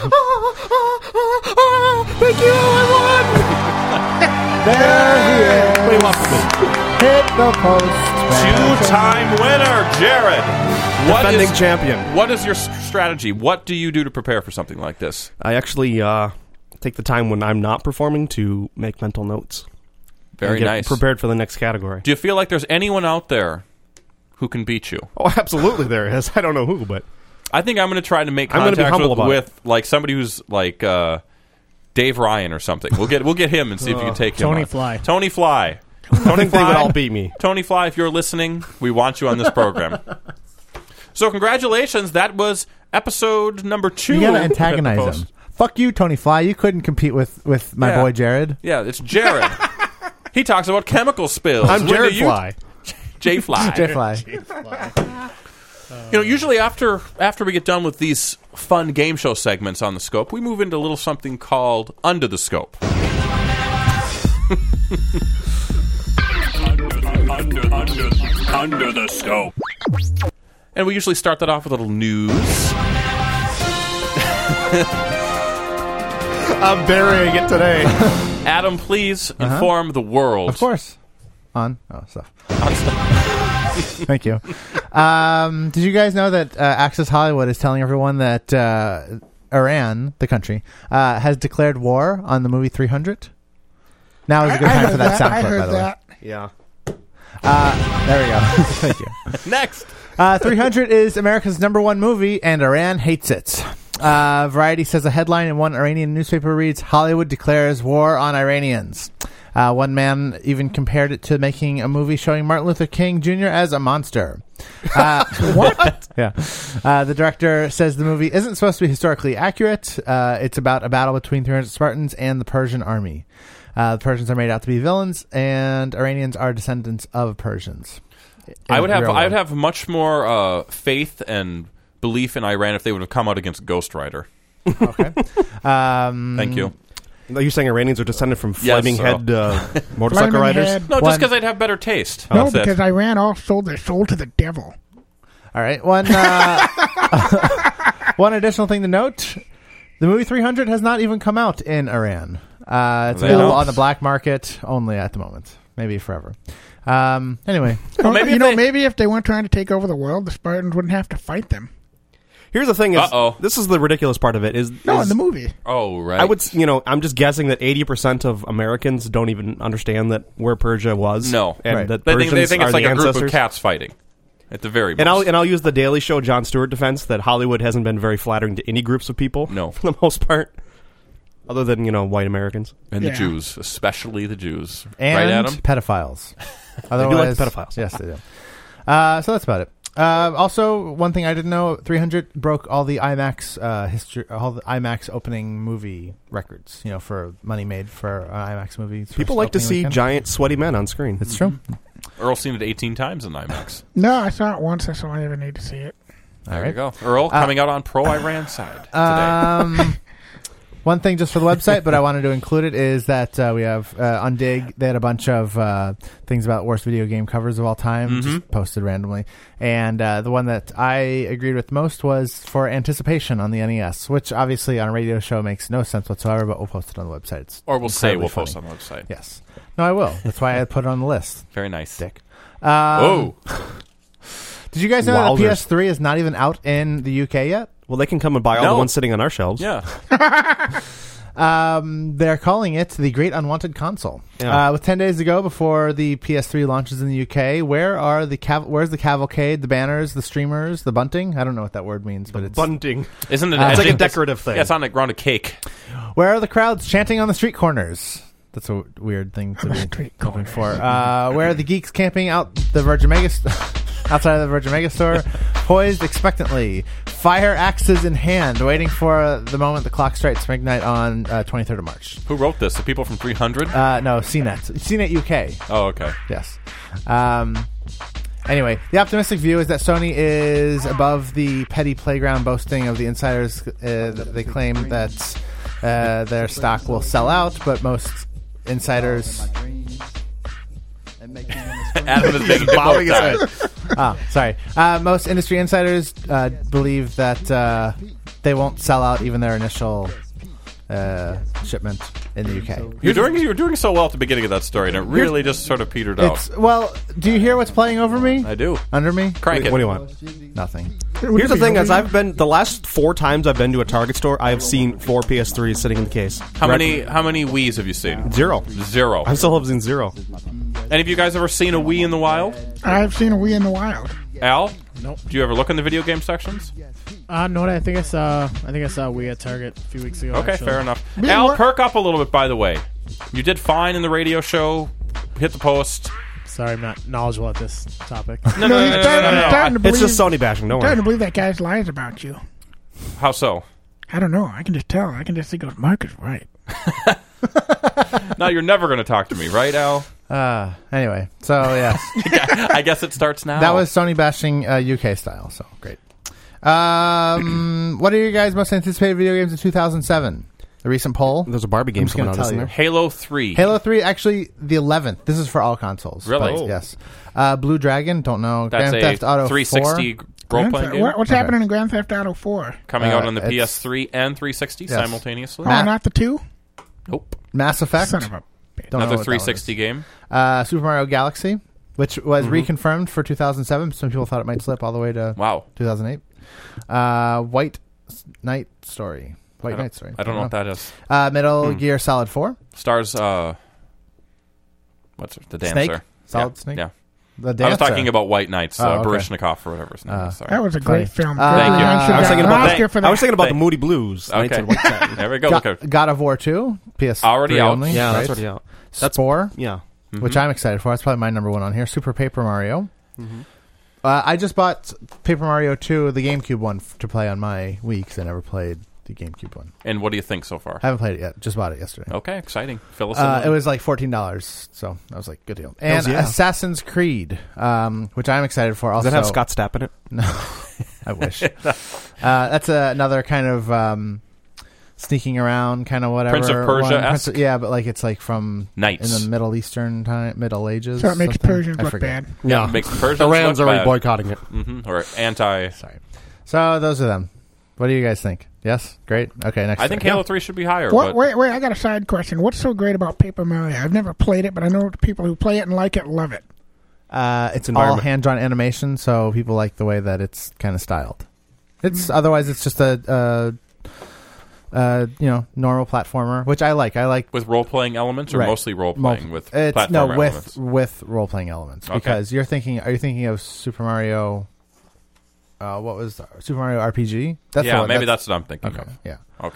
Thank you, I There he is. won! Wait, what? Hit the post. Two-time winner, Jared. What Defending is- champion. What is your s- strategy? What do you do to prepare for something like this? I actually uh, take the time when I'm not performing to make mental notes. Very and get nice. Prepared for the next category. Do you feel like there's anyone out there who can beat you? Oh, absolutely there is. I don't know who, but I think I'm going to try to make I'm gonna be contact humble with, about with like somebody who's like uh, Dave Ryan or something. We'll get we'll get him and see if you can take him. Tony on. Fly. Tony Fly. I Tony think they would Fly. all beat me. Tony Fly, if you're listening, we want you on this program. So congratulations. That was episode number two. You gotta of Hit the antagonize Post. him. Fuck you, Tony Fly. You couldn't compete with, with my Yeah. boy Jared. Yeah, it's Jared. He talks about chemical spills. I'm When Jared do you- Fly. J Fly. J Fly. You know, usually after after we get done with these fun game show segments on the Scope, we move into a little something called Under the Scope. Under, under, under the scope. And we usually start that off with a little news. I'm burying it today. Adam, please inform the world. Of course. On. Oh, stuff. On stuff. Thank you. Um, did you guys know that uh, Access Hollywood is telling everyone that uh, Iran, the country, uh, has declared war on the movie three hundred? Now is a good I- I time heard for that, that. sound I clip, heard by the that. Yeah. way. Uh, there we go. Thank you. Next. Uh, three hundred is America's number one movie, and Iran hates it. Uh, Variety says a headline in one Iranian newspaper reads, Hollywood declares war on Iranians. Uh, one man even compared it to making a movie showing Martin Luther King Junior as a monster. Uh, what? Yeah. Uh, the director says the movie isn't supposed to be historically accurate. Uh, it's about a battle between three hundred Spartans and the Persian army. Uh, the Persians are made out to be villains, and Iranians are descendants of Persians. I would have real I would world. have much more uh, faith and belief in Iran if they would have come out against Ghost Rider. Okay. Um, Thank you. Are you saying Iranians are descended from Yes, flaming so- head uh, motorcycle Flaming riders? head. No, just One- because they'd have better taste. No, That's it. because Iran all sold their soul to the devil. All right. One uh, one additional thing to note: the movie three hundred has not even come out in Iran. Uh, it's They available don't. on the black market only at the moment, maybe forever. Um, anyway, Well, maybe you if know, they- maybe if they weren't trying to take over the world, the Spartans wouldn't have to fight them. Here's the thing: is Uh-oh. this is the ridiculous part of it. Is No, is- in the movie. Oh, right. I would, s- you know, I'm just guessing that eighty percent of Americans don't even understand that where Persia was. No. and Right. that They think, Persians they think are it's like the a group ancestors. of cats fighting, at the very most. And I'll and I'll use the Daily Show Jon Stewart defense that Hollywood hasn't been very flattering to any groups of people. No. for the most part. Other than, you know, white Americans. And Yeah. the Jews, especially the Jews. And right, Adam? pedophiles. They do Otherwise, like the pedophiles. Yes, they do. Uh, so that's about it. Uh, also, one thing I didn't know: three hundred broke all the IMAX uh, history, all the IMAX opening movie records. You know, for money made for uh, IMAX movies. People like to see giant, sweaty men on screen. It's true. Earl's seen it eighteen times in IMAX. No, I saw it once. That's all I ever need to see it. There All you right. go. Earl Uh, coming out on pro-Iran side today. Um, one thing just for the website, but I wanted to include it, is that uh, we have uh, on Dig, they had a bunch of uh, things about worst video game covers of all time, Mhm. just posted randomly. And uh, the one that I agreed with most was for Anticipation on the N E S, which obviously on a radio show makes no sense whatsoever, but we'll post it on the website. It's Or we'll say incredibly we'll post funny. on the website. Yes. No, I will. That's why I put it on the list. Very nice. Dick. Um, oh. Did you guys know that the Wowzers. P S three is not even out in the U K yet? Well, they can come and buy all No. the ones sitting on our shelves. Yeah. Um, they're calling it the Great Unwanted Console. Yeah. Uh, with ten days to go before the P S three launches in the U K, where are the cav- where's the cavalcade, the banners, the streamers, the bunting? I don't know what that word means, but it's Bunting. Isn't it? Uh, I it's like a think decorative thing. Yeah, it's on a ground of cake. Where are the crowds chanting on the street corners? That's a weird thing to be hoping for. Uh, where are the geeks camping out the Virgin Mega st- outside of the Virgin Mega Store, poised expectantly, fire axes in hand, waiting for the moment the clock strikes midnight on uh, twenty-third of March. Who wrote this? The people from three hundred? Uh, no, C net. C net U K. Oh, okay. Yes. Um, anyway, the optimistic view is that Sony is above the petty playground boasting of the insiders. Uh, that they claim that uh, their stock will sell out, but most insiders. Adam is making bobbing his head. Ah, sorry. Uh, most industry insiders uh, believe that uh, they won't sell out even their initial uh, shipment in the U K. You're doing you were doing so well at the beginning of that story, and it really just sort of petered out. It's, well, do you hear what's playing over me? I do. Under me? Crank it. What do you want? Nothing. Here's the thing: as I've been the last four times I've been to a Target store, I have seen four P S threes sitting in the case. How many how many Wii's have you seen? Zero. Zero. I still have seen zero. Any of you guys ever seen a Wii in the wild? I've seen a Wii in the wild. Al? Nope. Do you ever look in the video game sections? Uh, no, I think I saw. I think I saw Wii at Target a few weeks ago. Okay, actually. fair enough. Yeah, Al, what- perk up a little bit, by the way. You did fine in the radio show. Hit the post. Sorry, I'm not knowledgeable at this topic. No, no, No, no, you're no, no, starting, no, no, you're no. starting to believe, It's just Sony bashing. Don't starting to worry. believe that guy's lies about you. How so? I don't know. I can just tell. I can just think, Mark is right. Now you're never going to talk to me, right, Al? Uh, anyway, so yes. I guess it starts now. That was Sony bashing uh, U K style, so great. Um, what are your guys' most anticipated video games in two thousand seven? The recent poll. There's a Barbie game I'm just coming gonna out, tell isn't you. there? Halo three. Halo three, actually the eleventh. This is for all consoles. Really? but Oh. yes. Uh, Blue Dragon, don't know. That's Grand a Theft Auto three sixty four. role-playing Grand Theft- game what- what's Okay. happening in Grand Theft Auto four? coming Uh, out on the P it's- S three and three sixty Yes. simultaneously. Oh, Ma- not the two? Nope. Mass Effect. Son of a bitch. Don't know Another what that three one sixty is. game. Uh, Super Mario Galaxy, which was Mm-hmm. reconfirmed for two thousand seven. Some people thought it might slip all the way to Wow. two thousand eight. Uh, White Knight Story. White I don't- Knight Story. I don't know what that is. Uh, Metal Hmm. Gear Solid four. Stars, uh... What's it? The dancer. Snake? Solid yeah. Snake? Yeah. The I was dancer. talking about White Knights, uh, Oh, okay. Barishnikov or whatever his name Uh, is. Sorry. That was a Funny. great film. Uh, Gregory Thank you. Hines should I was got thinking an about Oscar that. for that. I was thinking about Thank- the Moody Blues. Knights Okay. in White Satin. There we go. Go- Okay. God of War two. P S Already three out. only. Yeah, right? that's already out. That's Spore, Yeah. which I'm excited for. That's probably my number one on here. Super Paper Mario. Uh, I just bought Paper Mario two, the GameCube one, f- to play on my Wii because I never played the GameCube one. And what do you think so far? I haven't played it yet. Just bought it yesterday. Okay, exciting. Fill us Uh, in. it was like fourteen dollars, so I was like, good deal. And Hells yeah. Assassin's Creed, um, which I'm excited for. Also, Does that have Scott Stapp in it? No, I wish. uh, that's a, another kind of um, sneaking around, kind of whatever. Prince of one. Persia-esque? Prince- yeah, but like it's like from Knights. in the Middle Eastern time, Middle Ages. So it makes something. Persians I look forget. bad. Yeah, makes Persians The Rams look are already bad. boycotting it. Mm-hmm. Or anti. Sorry. So those are them. What do you guys think? Yes, great. Okay, next. I think thing. Halo three should be higher. What, but wait, wait, I got a side question. What's so great about Paper Mario? I've never played it, but I know the people who play it and like it love it. Uh, it's all Environment. hand-drawn animation, so people like the way that it's kind of styled. It's otherwise it's just a, uh, uh, you know, normal platformer, which I like. I like with role playing elements, or Right. mostly role playing Mul- with it's, platform no with elements. with role-playing elements Okay. because you're thinking. Are you thinking of Super Mario? Uh, what was the, Super Mario R P G? That's the yeah, one- maybe that's, what I'm thinking okay, of. Yeah. Okay.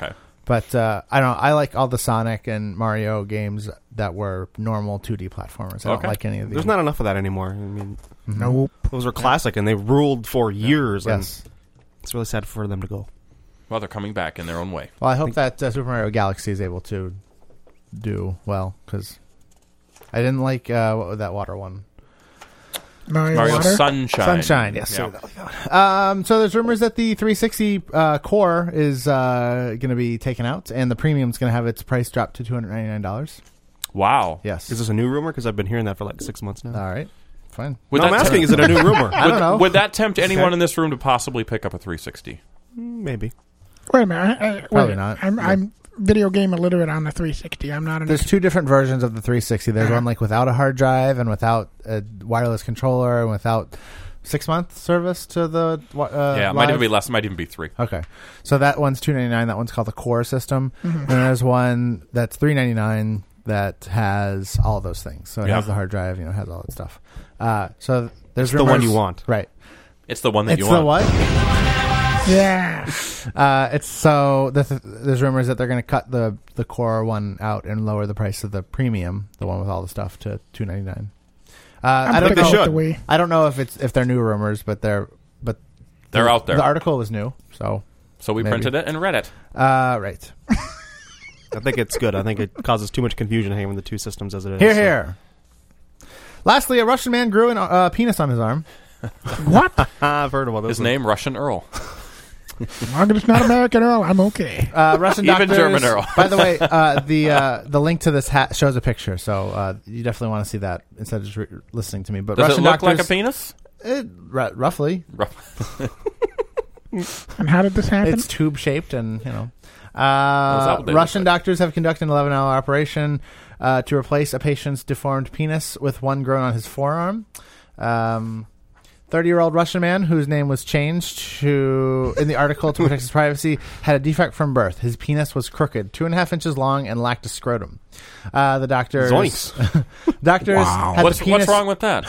But uh, I don't know. I like all the Sonic and Mario games that were normal two D platformers. I Okay. don't like any of these. There's not enough of that anymore. I mean, Nope. those were classic, and they ruled for years. And Yes. it's really sad for them to go. Well, they're coming back in their own way. Well, I hope that uh, Super Mario Galaxy is able to do well, because I didn't like uh, what was that water one. Mario, Mario Water? Sunshine. Sunshine, yes. Yeah. There we go. Um, so there's rumors that the three sixty uh, core is uh, going to be taken out, and the premium is going to have its price dropped to two hundred ninety-nine dollars. Wow. Yes. Is this a new rumor? Because I've been hearing that for like six months now. All right. Fine. Would No, I'm that asking, is it a new rumor? I don't know. Would that tempt anyone in this room to possibly pick up a three sixty? Maybe. Wait a minute. I, I, wait, Probably not. I'm, Yeah. I'm video game illiterate on the three sixty. I'm not an There's two different versions of the three sixty. There's Uh-huh. one like without a hard drive and without a wireless controller and without six month service to the uh, yeah, it might even be less. It might even be three. Okay, so that one's two ninety-nine. That one's called the Core system. Mhm. And there's one that's three ninety-nine that has all those things. So it Yeah. has the hard drive, you know, it has all that stuff. Uh, so there's It's the one rumors- you want. right? It's the one that It's you the want. what? Yeah. Uh, it's so the th- there's rumors that they're going to cut the the Core one out and lower the price of the premium, the one with all the stuff, to two ninety-nine. Uh, I'm I don't thinking know. about the Wii. I don't know if it's if they're new rumors, but they're but They're the, out there. The article was new, so So we maybe. printed it and read it. Uh, right. I think it's good. I think it causes too much confusion having the two systems as it is. Here, so- here. Lastly, a Russian man grew a uh, penis on his arm. What? I've heard about His those. name, Russian Earl. As long as it's not American Earl, I'm okay. Uh, Russian Even doctors, German Earl. By the way, uh, the uh, the link to this hat shows a picture, so uh, you definitely want to see that instead of just re- listening to me. But Does Russian it look like a doctors- penis? It, r- roughly. And how did this happen? It's tube shaped, and you know. Oh, is that Uh, what they Russian look like? doctors have conducted an eleven hour operation uh, to replace a patient's deformed penis with one grown on his forearm. Um, thirty-year-old Russian man, whose name was changed to in the article to protect his privacy, had a defect from birth. His penis was crooked, two and a half inches long, and lacked a scrotum. Uh, the doctors, Zoinks. doctors, Wow. had What's, the penis. what's wrong with that?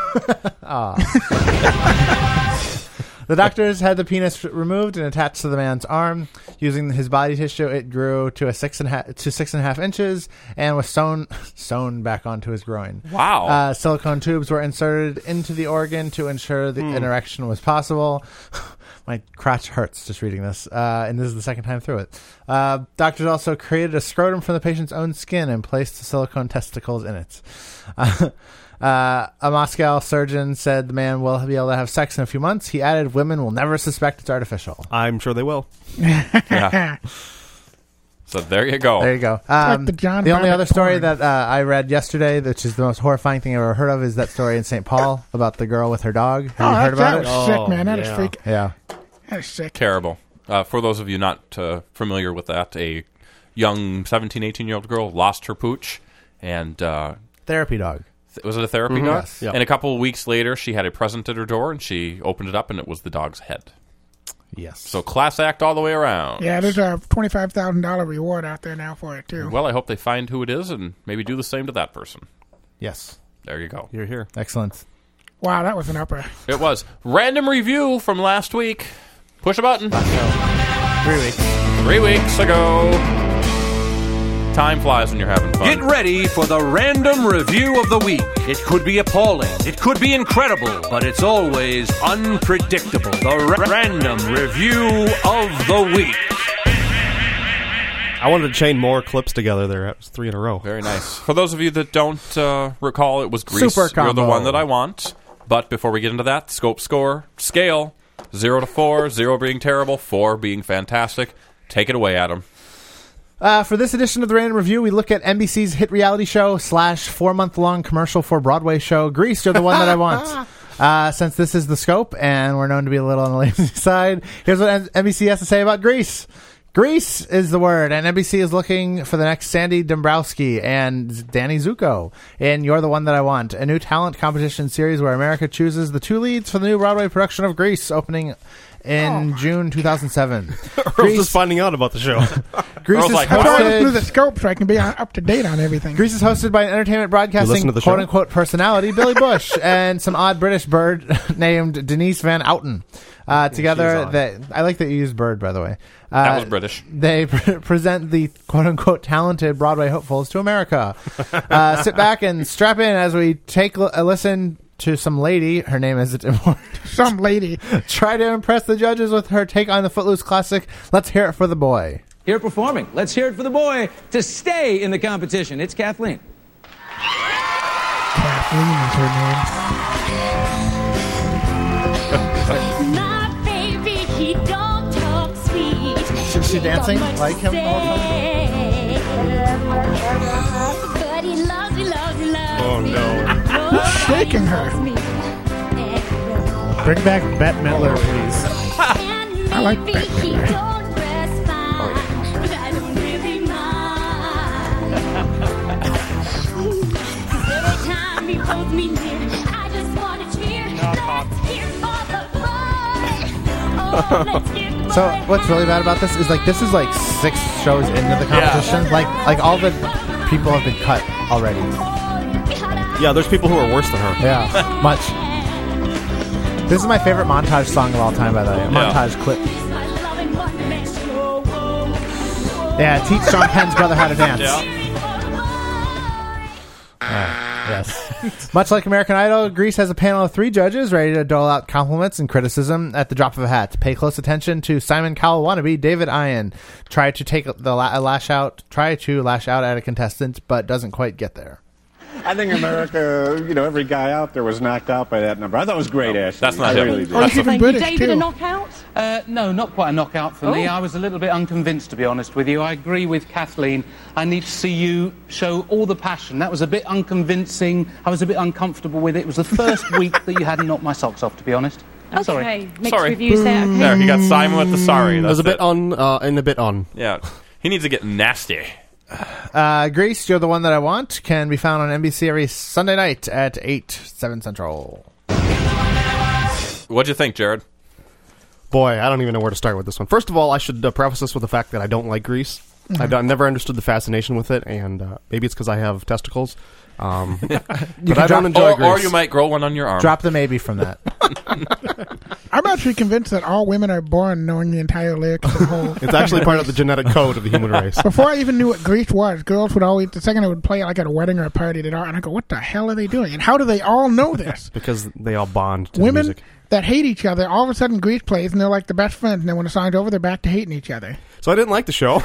The doctors had the penis removed and attached to the man's arm. Using his body tissue, it grew to a six and a half, to six and a half inches and was sewn sewn back onto his groin. Wow. Uh, silicone tubes were inserted into the organ to ensure the Hmm. interaction was possible. My crotch hurts just reading this, uh, and this is the second time through it. Uh, doctors also created a scrotum from the patient's own skin and placed the silicone testicles in it. Uh, Uh, a Moscow surgeon said the man will be able to have sex in a few months. He added, women will never suspect it's artificial. I'm sure they will. Yeah. So there you go. There you go. Um, the John the only Bennett other story porn. that uh, I read yesterday, which is the most horrifying thing I've ever heard of, is that story in Saint Paul about the girl with her dog. Have Oh, you that, heard about that it? was sick, Oh, man. That is yeah. freak. Yeah. That is sick. Terrible. Uh, for those of you not uh, familiar with that, a young seventeen, eighteen-year-old girl lost her pooch, and uh, Therapy dog. th- was it a therapy Mhm. dog? Yes. Yep. And a couple of weeks later, she had a present at her door, and she opened it up, and it was the dog's head. Yes. So class act all the way around. Yeah, there's a twenty-five thousand dollars reward out there now for it, too. Well, I hope they find who it is and maybe do the same to that person. Yes. There you go. You're here. Excellent. Wow, that was an upper. It was. Random review from last week. Push a button. Three weeks. Three weeks ago. Time flies when you're having fun. Get ready for the random review of the week. It could be appalling, it could be incredible, but it's always unpredictable. The ra- random review of the week. I wanted to chain more clips together there. That was three in a row. Very nice. For those of you that don't uh, recall, it was Grease. Super You're the combo. one that I want. But before we get into that, scope score, scale, zero to four, zero being terrible, four being fantastic. Take it away, Adam. Uh, for this edition of the Random Review, we look at N B C's hit reality show slash four-month-long commercial for Broadway show, Grease. You're the one that I want. Uh, since this is the scope, and we're known to be a little on the lazy side, here's what N B C has to say about Grease. Grease is the word, and N B C is looking for the next Sandy Dombrowski and Danny Zuko in You're the One That I Want, a new talent competition series where America chooses the two leads for the new Broadway production of Grease, opening in Oh. June two thousand seven. Earl's just finding out about the show. Grease Earl's is like, That's why I hosted- just do the scope so I can be on, up to date on everything. Grease is hosted by an entertainment You broadcasting listen to the show? quote-unquote personality, Billy Bush, and some odd British bird named Denise Van Outen. Uh, together, on. they, I like that you used Bird, by the way. Uh, That was British. They pre- present the quote-unquote talented Broadway hopefuls to America. Uh, sit back and strap in as we take l- a listen to some lady. Her name is some lady. Try to impress the judges with her take on the Footloose classic. Let's hear it for the boy. Here performing. Let's hear it for the boy to stay in the competition. It's Kathleen. Kathleen is her name. My baby, he don't talk sweet. Is she dancing like him all the time? But he loves me, loves me, loves Oh, me. no. Who's shaking her? Bring back Bette Midler, please. I like Bette Midler. So what's really bad about this is like this is like six shows into the competition. Yeah. Like like all the people have been cut already. Yeah, there's people who are worse than her. Yeah, much. This is my favorite montage song of all time, by the way. A Yeah. montage clip. Yeah, teach Sean Penn's brother how to dance. Ah, yes. Much like American Idol, Grease has a panel of three judges ready to dole out compliments and criticism at the drop of a hat. Pay close attention to Simon Cowell wannabe David Ian. Try to take the la- lash out. Try to lash out at a contestant, but doesn't quite get there. I think America, you know, every guy out there was knocked out by that number. I thought it was great, Ashley. That's not I him. really did. Oh, he's even British, David, too. a knockout? Uh, no, not quite a knockout for me. I was a little bit unconvinced, to be honest with you. I agree with Kathleen. I need to see you show all the passion. That was a bit unconvincing. I was a bit uncomfortable with it. It was the first week that you hadn't knocked my socks off, to be honest. I'm Okay, sorry. mixed Sorry. reviews there. Okay. There, he got Simon with the sorry. It That's was a bit it. on uh, and a bit on. Yeah. He needs to get nasty. Uh, Grease, You're the One That I Want can be found on N B C every Sunday night at eight, seven Central. What'd you think, Jared? Boy, I don't even know where to start with this one. First of all, I should uh, preface this with the fact that I don't like Grease. Mhm. I've done, never understood the fascination with it, and uh, maybe it's because I have testicles. Um, but can I drop- don't enjoy Or, Grease. or you might grow one on your arm. Drop the maybe from that. I'm actually convinced that all women are born knowing the entire lyrics of the whole. It's actually part of the genetic code of the human race. Before I even knew what Grease was, girls would always, the second I would play it like at a wedding or a party, they'd all, and I go, what the hell are they doing? And how do they all know this? Because they all bond to Women the music. that hate each other, all of a sudden Grease plays and they're like the best friends, and then when the song's over, they're back to hating each other. So I didn't like the show.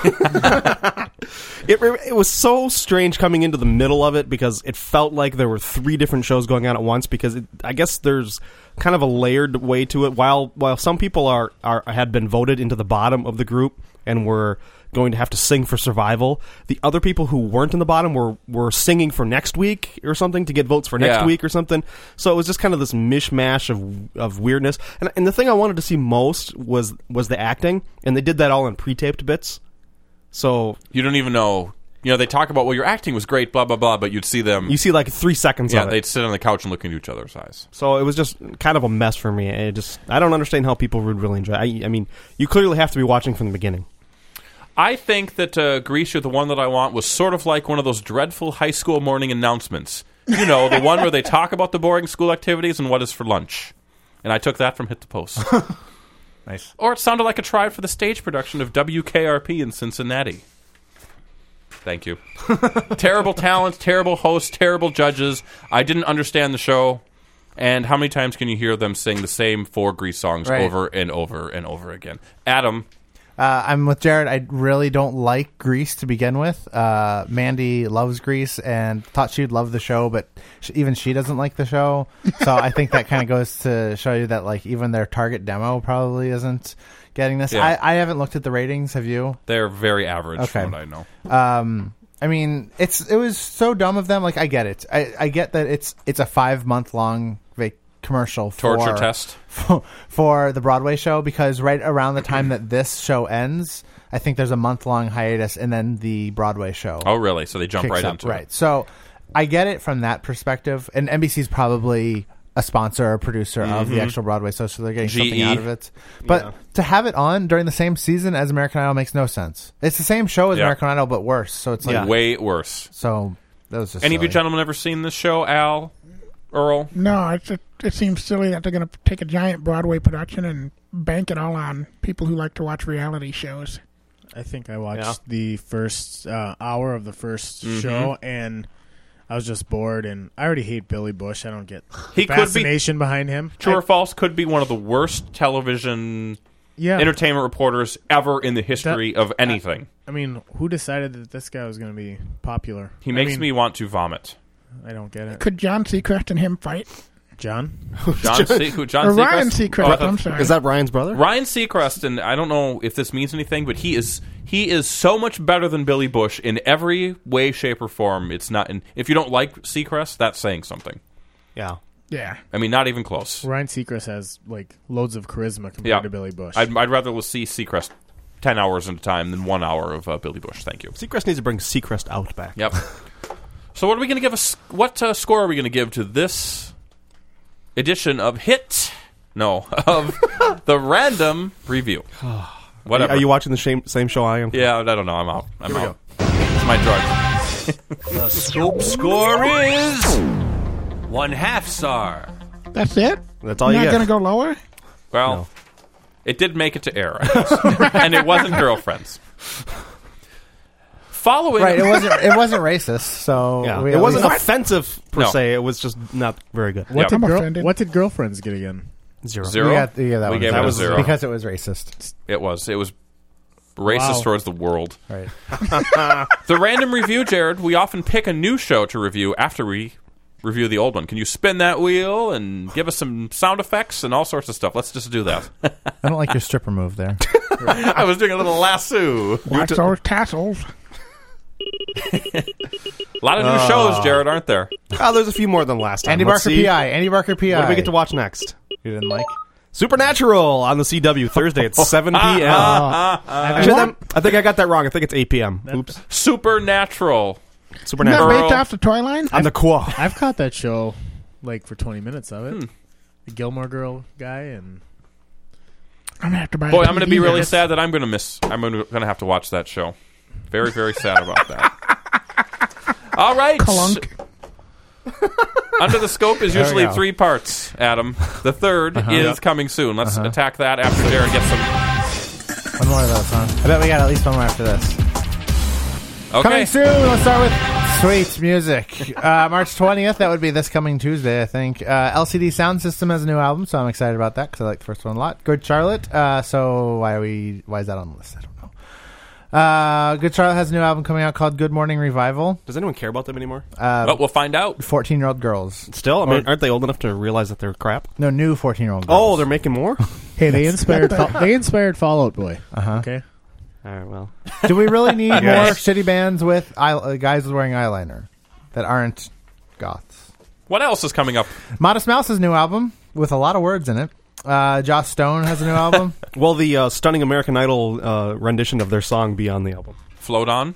it it was so strange coming into the middle of it because it felt like there were three different shows going on at once. Because it, I guess there's kind of a layered way to it. While while some people are, are had been voted into the bottom of the group and were going to have to sing for survival, the other people who weren't in the bottom were were singing for next week or something to get votes for next Yeah. week or something. So it was just kind of this mishmash of of weirdness. And and the thing I wanted to see most was was the acting, and they did that all in pre-taped bits. So You don't even know. You know, they talk about, well, your acting was great, blah, blah, blah, but you'd see them. you see like three seconds yeah, of it. they'd sit on the couch and look into each other's eyes. So it was just kind of a mess for me. It just I don't understand how people would really enjoy it. I, I mean, you clearly have to be watching from the beginning. I think that uh, Grease, You're the One That I Want was sort of like one of those dreadful high school morning announcements. You know, the one where they talk about the boring school activities and what is for lunch. And I took that from Hit the Post. Nice. Or it sounded like a try for the stage production of W K R P in Cincinnati. Thank you. Terrible talent, terrible host, terrible judges. I didn't understand the show. And how many times can you hear them sing the same four Grease songs Right. over and over and over again? Adam. Uh, I'm with Jared. I really don't like Grease to begin with. Uh, Mandy loves Grease and thought she'd love the show, but sh- even she doesn't like the show. So I think that kind of goes to show you that like even their target demo probably isn't getting this. Yeah. I, I haven't looked at the ratings. Have you? They're very average Okay. from what I know. Um, I mean, it's it was so dumb of them. Like I get it. I, I get that it's it's a five month long vac- commercial for, Torture test. for for the Broadway show, because right around the time that this show ends, I think there's a month long hiatus, and then the Broadway show. Oh, really? So they jump kicks right up, into right. it. So I get it from that perspective, and N B C's probably a sponsor or producer of the Mhm. actual Broadway show, so they're getting G E. something out of it. But Yeah. to have it on during the same season as American Idol makes no sense. It's the same show as Yeah. American Idol, but worse. So it's like Yeah. Way worse. so. That was just Any of you silly. gentlemen ever seen this show, Al, Earl? No, it's, it, it seems silly that they're going to take a giant Broadway production and bank it all on people who like to watch reality shows. I think I watched Yeah. the first uh, hour of the first Mhm. show, and I was just bored. And I already hate Billy Bush. I don't get He could be- fascination behind him. True I- or false, could be one of the worst television Yeah. entertainment reporters ever in the history That- of anything. I mean, who decided that this guy was going to be popular? He I makes mean, me want to vomit. I don't get it. Could John Seacrest and him fight? John? John, Se- who, John Or Seacrest? Ryan Seacrest, Oh, I'm sorry. Is that Ryan's brother? Ryan Seacrest, and I don't know if this means anything, but he is he is so much better than Billy Bush in every way, shape, or form. It's not. In, if you don't like Seacrest, that's saying something. Yeah. Yeah. I mean, not even close. Ryan Seacrest has like loads of charisma compared Yeah, to Billy Bush. I'd, I'd rather see Seacrest ten hours at a time than one hour of uh, Billy Bush. Thank you. Seacrest needs to bring Seacrest out back. Yep. So, what are we going to give us? What uh, score are we going to give to this edition of Hit? No, of the Random Review. Whatever. Are you watching the same, same show I am? Yeah, I don't know. I'm out. I'm Here we out. It's my drug. The Scope score is one half star. That's it? That's all You're you not get. going to go lower? Well, No. it did make it to air, I guess. And it wasn't Girlfriends. Following, Right, it wasn't. It wasn't racist. So Yeah. we It at wasn't least- offensive per No. se. It was just not very good. what, Yeah. did I'm girl- offended. what did Girlfriends get again? Zero. Zero? We got, yeah, that We one. gave that it a was zero. because it was racist. It was. It was racist Wow. towards the world. Right. The Random Review, Jared, we often pick a new show to review after we review the old one. Can you spin that wheel and give us some sound effects and all sorts of stuff? Let's just do that. I don't like your stripper move there. I was doing a little lasso. Watch those tassels. A lot of new Oh. shows, Jared, aren't there? Oh, there's a few more than last time. Andy Let's Barker see. P I. Andy Barker P I. What do we get to watch next? You didn't like? Supernatural on the C W Thursday at seven p.m. Actually, that- I think I got that wrong. I think it's eight p.m. Oops. Supernatural. Isn't that Supernatural. based off the toy line? On the Quo. I've caught that show like for twenty minutes of it. Hmm. The Gilmore Girl guy and I'm going to have to buy Boy, a I'm going to T V be really then. sad that I'm going to miss. I'm going to have to watch that show. Very, very sad about that. All right. Clunk. Under the Scope is There we usually go. three parts, Adam. The third is coming soon. Let's Uh-huh. attack that after Jared gets some. One more of those, huh? I bet we got at least one more after this. Okay. Coming soon. Let's start with sweet music. Uh, March twentieth. That would be this coming Tuesday, I think. Uh, L C D Sound System has a new album, so I'm excited about that because I like the first one a lot. Good Charlotte. Uh, so why are we? Why is that on the list? I don't know. Uh, Good Charlotte has a new album coming out called Good Morning Revival. Does anyone care about them anymore? Uh, But we'll find out. fourteen-year-old girls. Still? I mean, aren't they old enough to realize that they're crap? No, new fourteen-year-old girls. Oh, they're making more? hey, they inspired Fall- they inspired Fall Out Boy. Uh-huh. Okay, All right, well. Do we really need more Yes. shitty bands with eye- uh, guys wearing eyeliner that aren't goths? What else is coming up? Modest Mouse's new album with a lot of words in it. Uh, Joss Stone has a new album. Well, the uh, stunning American Idol uh, rendition of their song be on the album. Float On?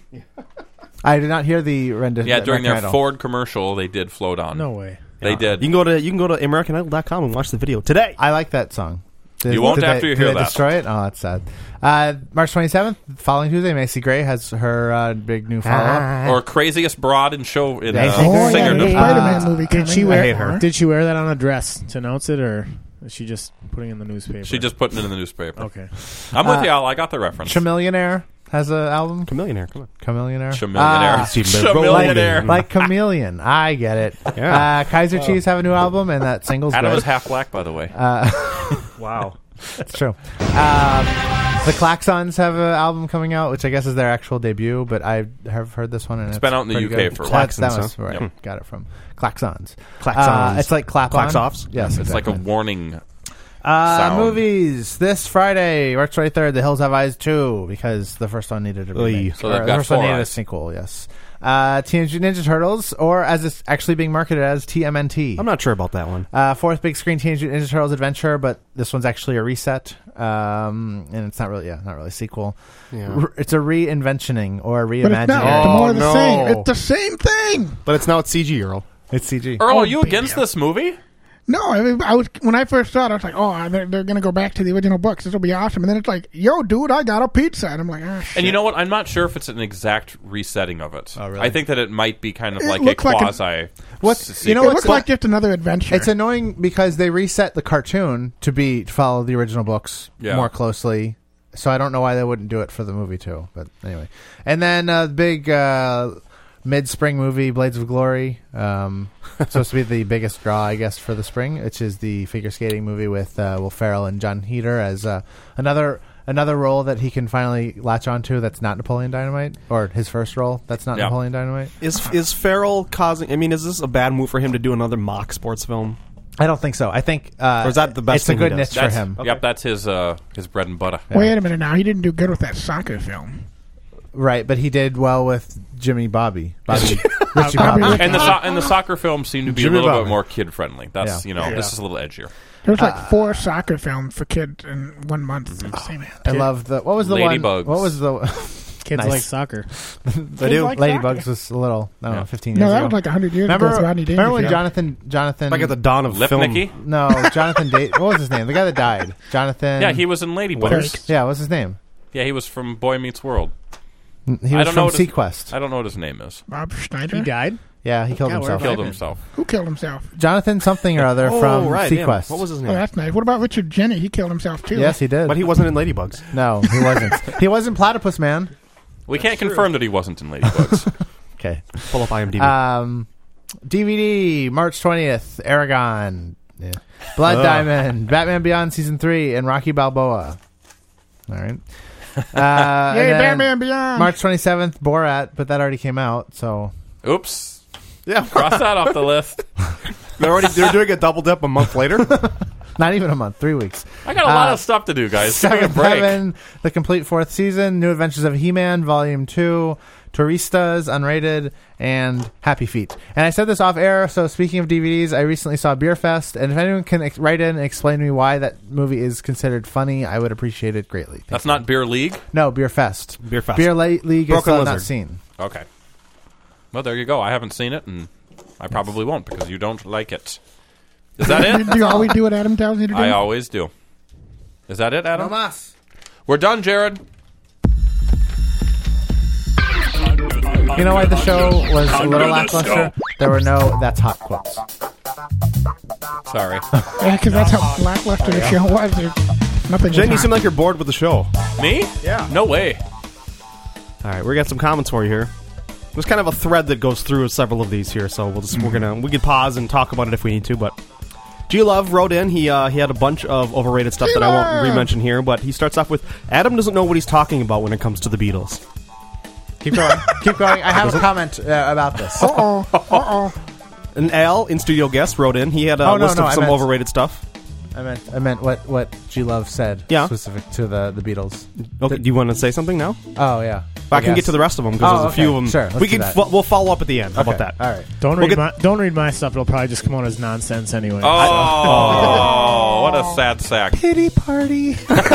I did not hear the rendition. Yeah, during their American Idol. Ford commercial, they did Float On. no way. They Yeah. did. You can go to you can go to American Idol dot com and watch the video today. I like that song. Did, You won't did after they, you did hear they that. destroy it? Oh, that's sad. Uh, March twenty-seventh, following Tuesday, Macy Gray has her uh, big new follow-up. Or Craziest Broad in show in Yeah, uh, I think- Oh, yeah, Singer. the Uh, Spider-Man movie coming. Did she I wear? hate her. Did she wear that on a dress to announce it, or is she just putting it in the newspaper? She just putting it in the newspaper. okay. I'm with Uh, you, Al. I got the reference. Chameleonaire has an album. Chameleonaire, come on. Chameleonaire. Chameleonaire. Ah, Chameleonaire. like Chameleon. I get it. Yeah. Uh, Kaiser Chiefs have a new album, and that single's Adam good. is half black, by the way. Uh, Wow. That's true. Um, the Klaxons have an album coming out, which I guess is their actual debut, but I have heard this one. And it's, It's been out in the pretty U K good. for a That's- while. That was Klaxons, huh? where I Yep. got it from. Klaxons. Klaxons. Uh, it's like clap on. Klax-offs? Yes, It's like a exactly. warning. Uh, sound. movies this Friday, March twenty-third. The Hills Have Eyes two, because the first one needed a Oy. remake. So they've Or got the first one four needed a eyes. sequel. Yes. Uh, Teenage Mutant Ninja Turtles, or as it's actually being marketed as, T M N T. I'm not sure about that one. Uh, fourth big screen Teenage Mutant Ninja Turtles adventure, but this one's actually a reset, um, and it's not really, yeah, not really a sequel. Yeah. R- it's a reinventioning or a But it's reimagining. not. Oh, It's more of the no. same. It's the same thing. But it's now it's C G, Earl. It's C G. Earl, Oh, are you baby. against this movie? No, I, mean, I was when I first saw it, I was like, "Oh, they're, they're going to go back to the original books. This will be awesome." And then it's like, "Yo, dude, I got a pizza," and I'm like, "Ah, shit." And you know what? I'm not sure if it's an exact resetting of it. Oh, really? I think that it might be kind of It like a looks like an- quasi. What's you know it what's looks like just another adventure. It's annoying because they reset the cartoon to be to follow the original books Yeah. more closely. So I don't know why they wouldn't do it for the movie too. But anyway, and then uh, the big uh, mid-spring movie, Blades of Glory, um, supposed to be the biggest draw, I guess, for the spring, which is the figure skating movie with uh, Will Ferrell and John Heder as uh, another another role that he can finally latch onto. That's not Napoleon Dynamite, or his first role. That's not Yeah. Napoleon Dynamite. Is is Farrell causing? I mean, is this a bad move for him to do another mock sports film? I don't think so. I think, uh, or is that the best? it's a thing good he niche does? for That's, him. Yep, that's his uh, his bread and butter. Wait a minute now. He didn't do good with that soccer film. Right, but he did well with Jimmy Bobby. Bobby Richie Bobby. And the so- and the soccer films seem to be Jimmy a little Bobby. bit more kid friendly. That's Yeah. you know Yeah. this is a little edgier. There was like Uh, four soccer films for kids in one month. It's insane. I love the what was the Ladybugs. one? What was the Kids Nice. like soccer. They do. like Ladybugs soccer. was a little, I don't know, fifteen No, years that ago. was like one hundred years remember, ago with Rodney remember when Dangerfield. Jonathan, Jonathan, Like at the dawn of film. Lipnicki? no, Jonathan, da- what was his name? The guy that died, Jonathan. Yeah, he was in Ladybugs. Yeah, what's his name? Yeah, he was from Boy Meets World. He I was don't know from what his- Sequest. I don't know what his name is. Bob Schneider. He died? Yeah, he killed God, himself. where Killed have I himself. Who killed himself? Jonathan something or other Oh, from right, yeah. Sequest. What was his Oh, name? that's nice. What about Richard Jenny? He killed himself too. Yes, he did. But he wasn't in Ladybugs. no, he wasn't. He wasn't Platypus Man. We can't confirm that he wasn't in Ladybugs. Okay. Pull up IMDb. Um, D V D, March twentieth, Aragon, yeah. Blood Ugh. Diamond, Batman Beyond Season three, and Rocky Balboa. All right. Uh, Yay, and then Batman Beyond. March twenty-seventh, Borat, but that already came out, so. Oops. Yeah, cross that off the list. They're already they're doing a double dip a month later. Not even a month, three weeks. I got a lot Uh, of stuff to do, guys. Give me a Seventh break. Heaven, the complete fourth season, New Adventures of He-Man, Volume two, Touristas, Unrated, and Happy Feet. And I said this off air, so speaking of D V Ds, I recently saw Beer Fest, and if anyone can ex- write in and explain to me why that movie is considered funny, I would appreciate it greatly. Thank That's you. not Beer League? No, Beer Fest. Beer Fest. Beer La- League is Broken still not Lizard. seen. Okay. Well, there you go. I haven't seen it, and I probably won't because you don't like it. Is that it? Do you always do what Adam tells you to do? I always do. Is that it, Adam? No mas. We're done, Jared. You know why the show was a little lackluster? There were no "that's hot" quotes. Sorry. Yeah, because that's how lackluster the show was. There's nothing. Jen, you was seem hot. like you're bored with the show. Me? Yeah. No way. All right, we got some comments for you here. There's kind of a thread that goes through several of these here, so we'll just we're gonna we could pause and talk about it if we need to. But G Love wrote in. He uh, he had a bunch of overrated stuff that I won't re-mention here, but he starts off with Adam doesn't know what he's talking about when it comes to the Beatles. Keep going. Keep going. I have a comment uh, about this. Uh oh. Uh oh. And Al, in studio guest, wrote in. He had a Oh, no, list no, of I some meant- overrated stuff. I meant I meant what what G Love said. Yeah. Specific to the the Beatles. Okay, do you want to say something now? Oh yeah. I, can guess. get to the rest of them because Oh, there's a few okay. of them. Sure, let's we do can that. fo- we'll follow up at the end. How Okay, about that? All right. Don't We'll read get- my don't read my stuff. It'll probably just come out as nonsense anyway. Oh, what a sad sack. Pity party.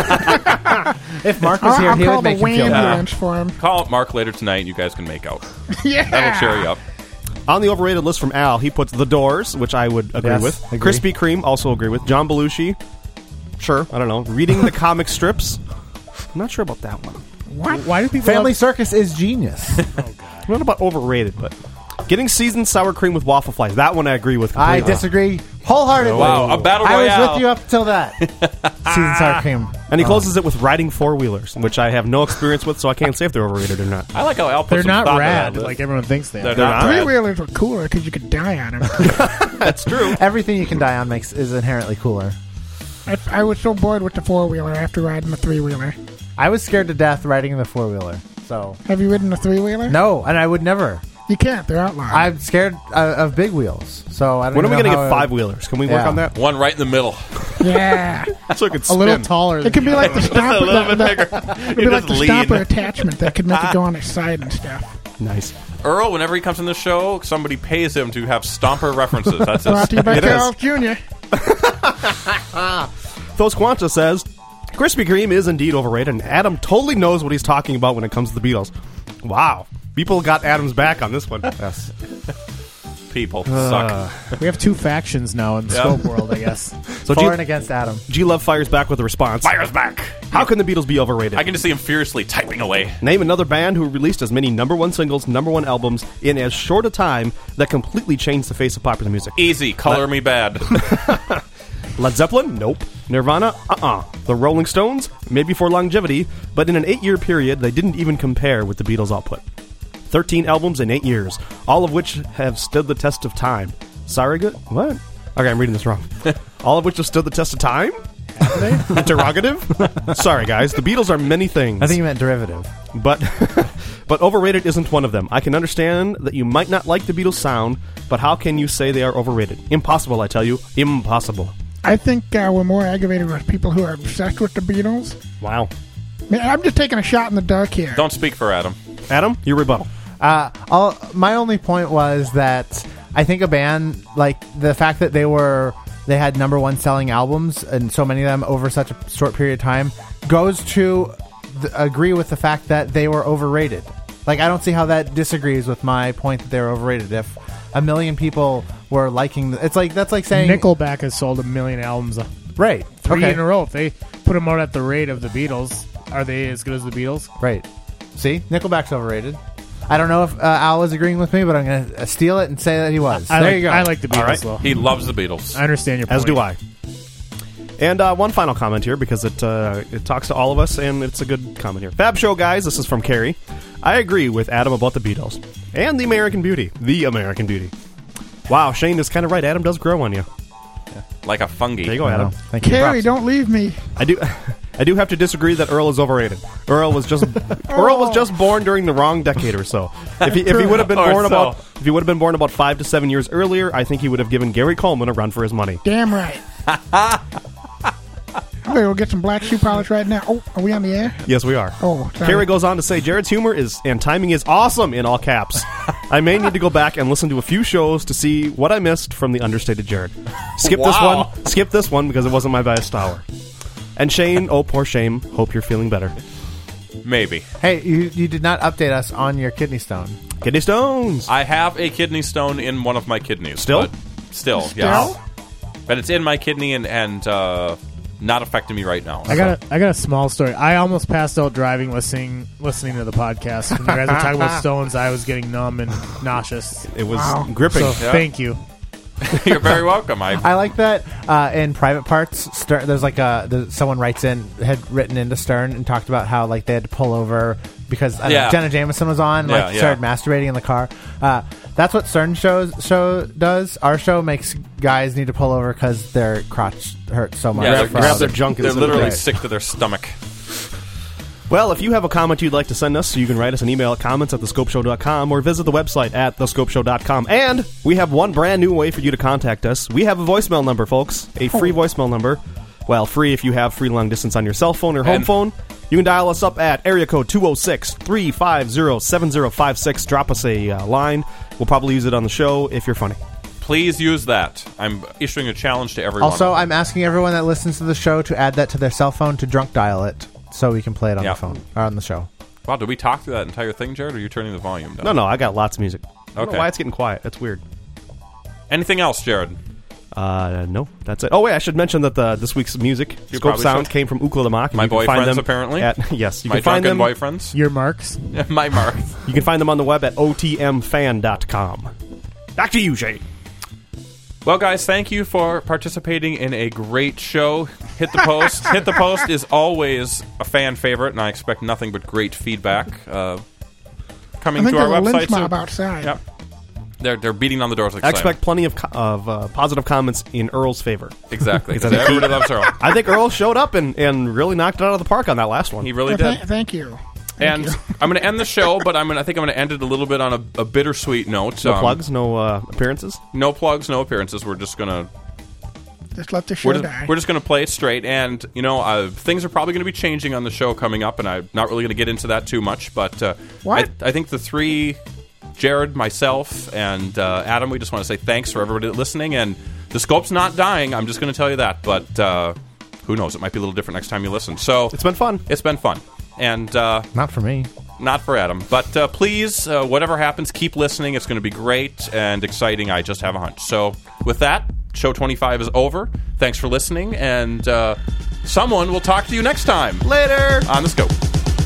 If Mark was I'll, here, I'll he call would the make you feel bad. ambulance for him. Call up Mark later tonight. You guys can make out. Yeah. That'll cheer you up. On the overrated list from Al, he puts The Doors, which I would agree Yes, with. agree. Krispy Kreme, also agree with. John Belushi, sure, I don't know. Reading the comic strips, I'm not sure about that one. What? Why do people Family love- Circus is genius. Not about overrated, but getting seasoned sour cream with waffle flies. That one I agree with. I completely. disagree wholeheartedly. Wow, a battle I royale. was with you up till that. Season sour cream. And he closes it with riding four wheelers, which I have no experience with, so I can't say if they're overrated or not. I like how Al put They're some not thought into rad that list. like everyone thinks they They're are. not Three rad. wheelers were cooler because you could die on them. That's true. Everything you can die on makes is inherently cooler. I, I was so bored with the four wheeler after riding the three wheeler. I was scared to death riding the four wheeler. So Have you ridden the three wheeler? no, and I would never. You can't. They're outlawed. I'm scared uh, of big wheels. So I don't When are we going to get five wheelers? Can we work Yeah. on that? One right in the middle. Yeah. So it could A spin. little taller. It could be like the stomper. a little the, bit the- bigger. It'd be You like the just stopper lean. attachment that could make it go on its side and stuff. Nice. Earl, whenever he comes in the show, somebody pays him to have stomper references. That's his. Brought to you by It is. Carl's Junior Thos Quanta says, Krispy Kreme is indeed overrated, and Adam totally knows what he's talking about when it comes to the Beatles. Wow. People got Adam's back on this one. Yes. People Uh, suck. We have two factions now in the Yeah. Scope world, I guess. So For G- and against Adam. G Love fires back with a response. Fires back. How can the Beatles be overrated? I can just see him furiously typing away. Name another band who released as many number one singles, number one albums in as short a time that completely changed the face of popular music. Easy. Color Let- me bad. Led Zeppelin? Nope. Nirvana? Uh-uh. The Rolling Stones? Maybe for longevity, but in an eight-year period, they didn't even compare with the Beatles' output. thirteen albums in eight years, all of which have stood the test of time. Sorry, good? What? Okay, I'm reading this wrong. All of which have stood the test of time? Interrogative? Sorry, guys. The Beatles are many things. I think you meant derivative. But but overrated isn't one of them. I can understand that you might not like the Beatles' sound, but how can you say they are overrated? Impossible, I tell you. Impossible. I think uh, we're more aggravated with people who are obsessed with the Beatles. Wow. Man, I'm just taking a shot in the dark here. Don't speak for Adam. Adam, your rebuttal. Uh, I'll, my only point was that I think a band, like the fact that they were they had number one selling albums and so many of them over such a short period of time goes to th- agree with the fact that they were overrated. Like, I don't see how that disagrees with my point that they were overrated. If a million people were liking, the, it's like that's like saying Nickelback has sold a million albums, right? Three Okay. in a row. If they put them out at the rate of the Beatles, are they as good as the Beatles? Right. See, Nickelback's overrated. I don't know if uh, Al is agreeing with me, but I'm going to uh, steal it and say that he was. I there like, you go. I like the Beatles, All right. though. He loves the Beatles. I understand your point. As do I. And uh, one final comment here, because it uh, it talks to all of us, and it's a good comment here. Fab Show, guys, this is from Carrie. I agree with Adam about the Beatles. And the American Beauty. The American Beauty. Wow, Shane is kind of right. Adam does grow on you. Like a fungi. There you go, Adam. Thank you. Carrie, Props. don't leave me. I do I do have to disagree that Earl is overrated. Earl was just Earl was just born during the wrong decade or so. If he, if he would have been Or born so. about if he would have been born about five to seven years earlier, I think he would have given Gary Coleman a run for his money. Damn right. Okay, we'll get some black shoe polish right now. Oh, are we on the air? Yes, we are. Oh, sorry. Carrie goes on to say, Jared's humor is and timing is awesome in all caps. I may need to go back and listen to a few shows to see what I missed from the understated Jared. Skip this Wow. one. Skip this one because it wasn't my best hour. And Shane, oh poor Shane, hope you're feeling better. Maybe. Hey, you, you did not update us on your kidney stone. Kidney stones. I have a kidney stone in one of my kidneys. Still? But still, Still? yes. But it's in my kidney and, and uh, not affecting me right now. I got a, I got a small story. I almost passed out driving, listening listening to the podcast. When you guys were talking about stones, I was getting numb and nauseous. It was Wow. gripping. So Yeah. thank you. You're very welcome. I, I like that uh, in private parts. Stern, there's like a the, someone writes in had written into Stern and talked about how like they had to pull over because I don't know, Yeah. Jenna Jameson was on, Yeah, like yeah. started masturbating in the car. Uh, that's what Stern shows show does. Our show makes guys need to pull over because their crotch hurts so much. yeah, grab- they're, grab their junk They're instead of literally right. sick to their stomach. Well, if you have a comment you'd like to send us, you can write us an email at comments at the scope show dot com or visit the website at the scope show dot com. And we have one brand new way for you to contact us. We have a voicemail number, folks. A free voicemail number. Well, free if you have free long distance on your cell phone or home And- phone. You can dial us up at area code two oh six, three five zero, seven zero five six. Drop us a uh, line. We'll probably use it on the show if you're funny. Please use that. I'm issuing a challenge to everyone. Also, I'm asking everyone that listens to the show to add that to their cell phone to drunk dial it so we can play it on Yeah. the phone or on the show. Wow, did we talk through that entire thing, Jared, or are you turning the volume down? No, no, I got lots of music. I don't know Okay. why it's getting quiet. That's weird. Anything else, Jared? Uh, no, that's it. Oh, wait, I should mention that the, this week's music, You Scope probably Sounds, should. came from Ukla My you can find boyfriends, them apparently? At, yes, you My can find drunken them. boyfriends? Your marks. My mark. You can find them on the web at o t m fan dot com. Back to you, Shane. Well, guys, thank you for participating in a great show. Hit the Post. Hit the Post is always a fan favorite, and I expect nothing but great feedback uh, coming I think to our there's a website. lynch soon. mob outside. Yep. They're, they're beating on the doors like I Simon. expect plenty of co- of uh, positive comments in Earl's favor. Exactly. Because I think Everybody loves Earl. I think Earl showed up and, and really knocked it out of the park on that last one. He really Well, did. th- thank you. And I'm going to end the show, but I'm gonna, I think I'm going to end it a little bit on a, a bittersweet note. No Um, plugs, no uh, appearances. No plugs, no appearances. We're just going to Just let the show we're just, die. we're just going to play it straight. And, you know, uh, things are probably going to be changing on the show coming up, and I'm not really going to get into that too much. But uh, What? I, I think the three, Jared, myself, and uh, Adam, we just want to say thanks for everybody listening. And the scope's not dying. I'm just going to tell you that. But uh, who knows? It might be a little different next time you listen. So It's been fun. It's been fun. And uh, Not for me. not for Adam. But uh, please, uh, whatever happens, keep listening. It's going to be great and exciting. I just have a hunch. So with that, show twenty-five is over. Thanks for listening, and uh, someone will talk to you next time. Later on The Scope.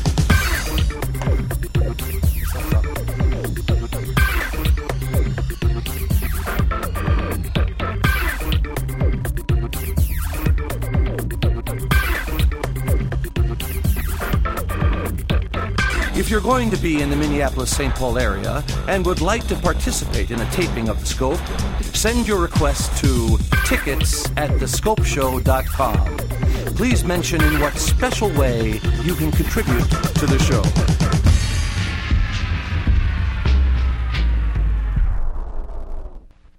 If you're going to be in the Minneapolis-Saint Paul area and would like to participate in a taping of The Scope, send your request to tickets at the scope show dot com. Please mention in what special way you can contribute to the show.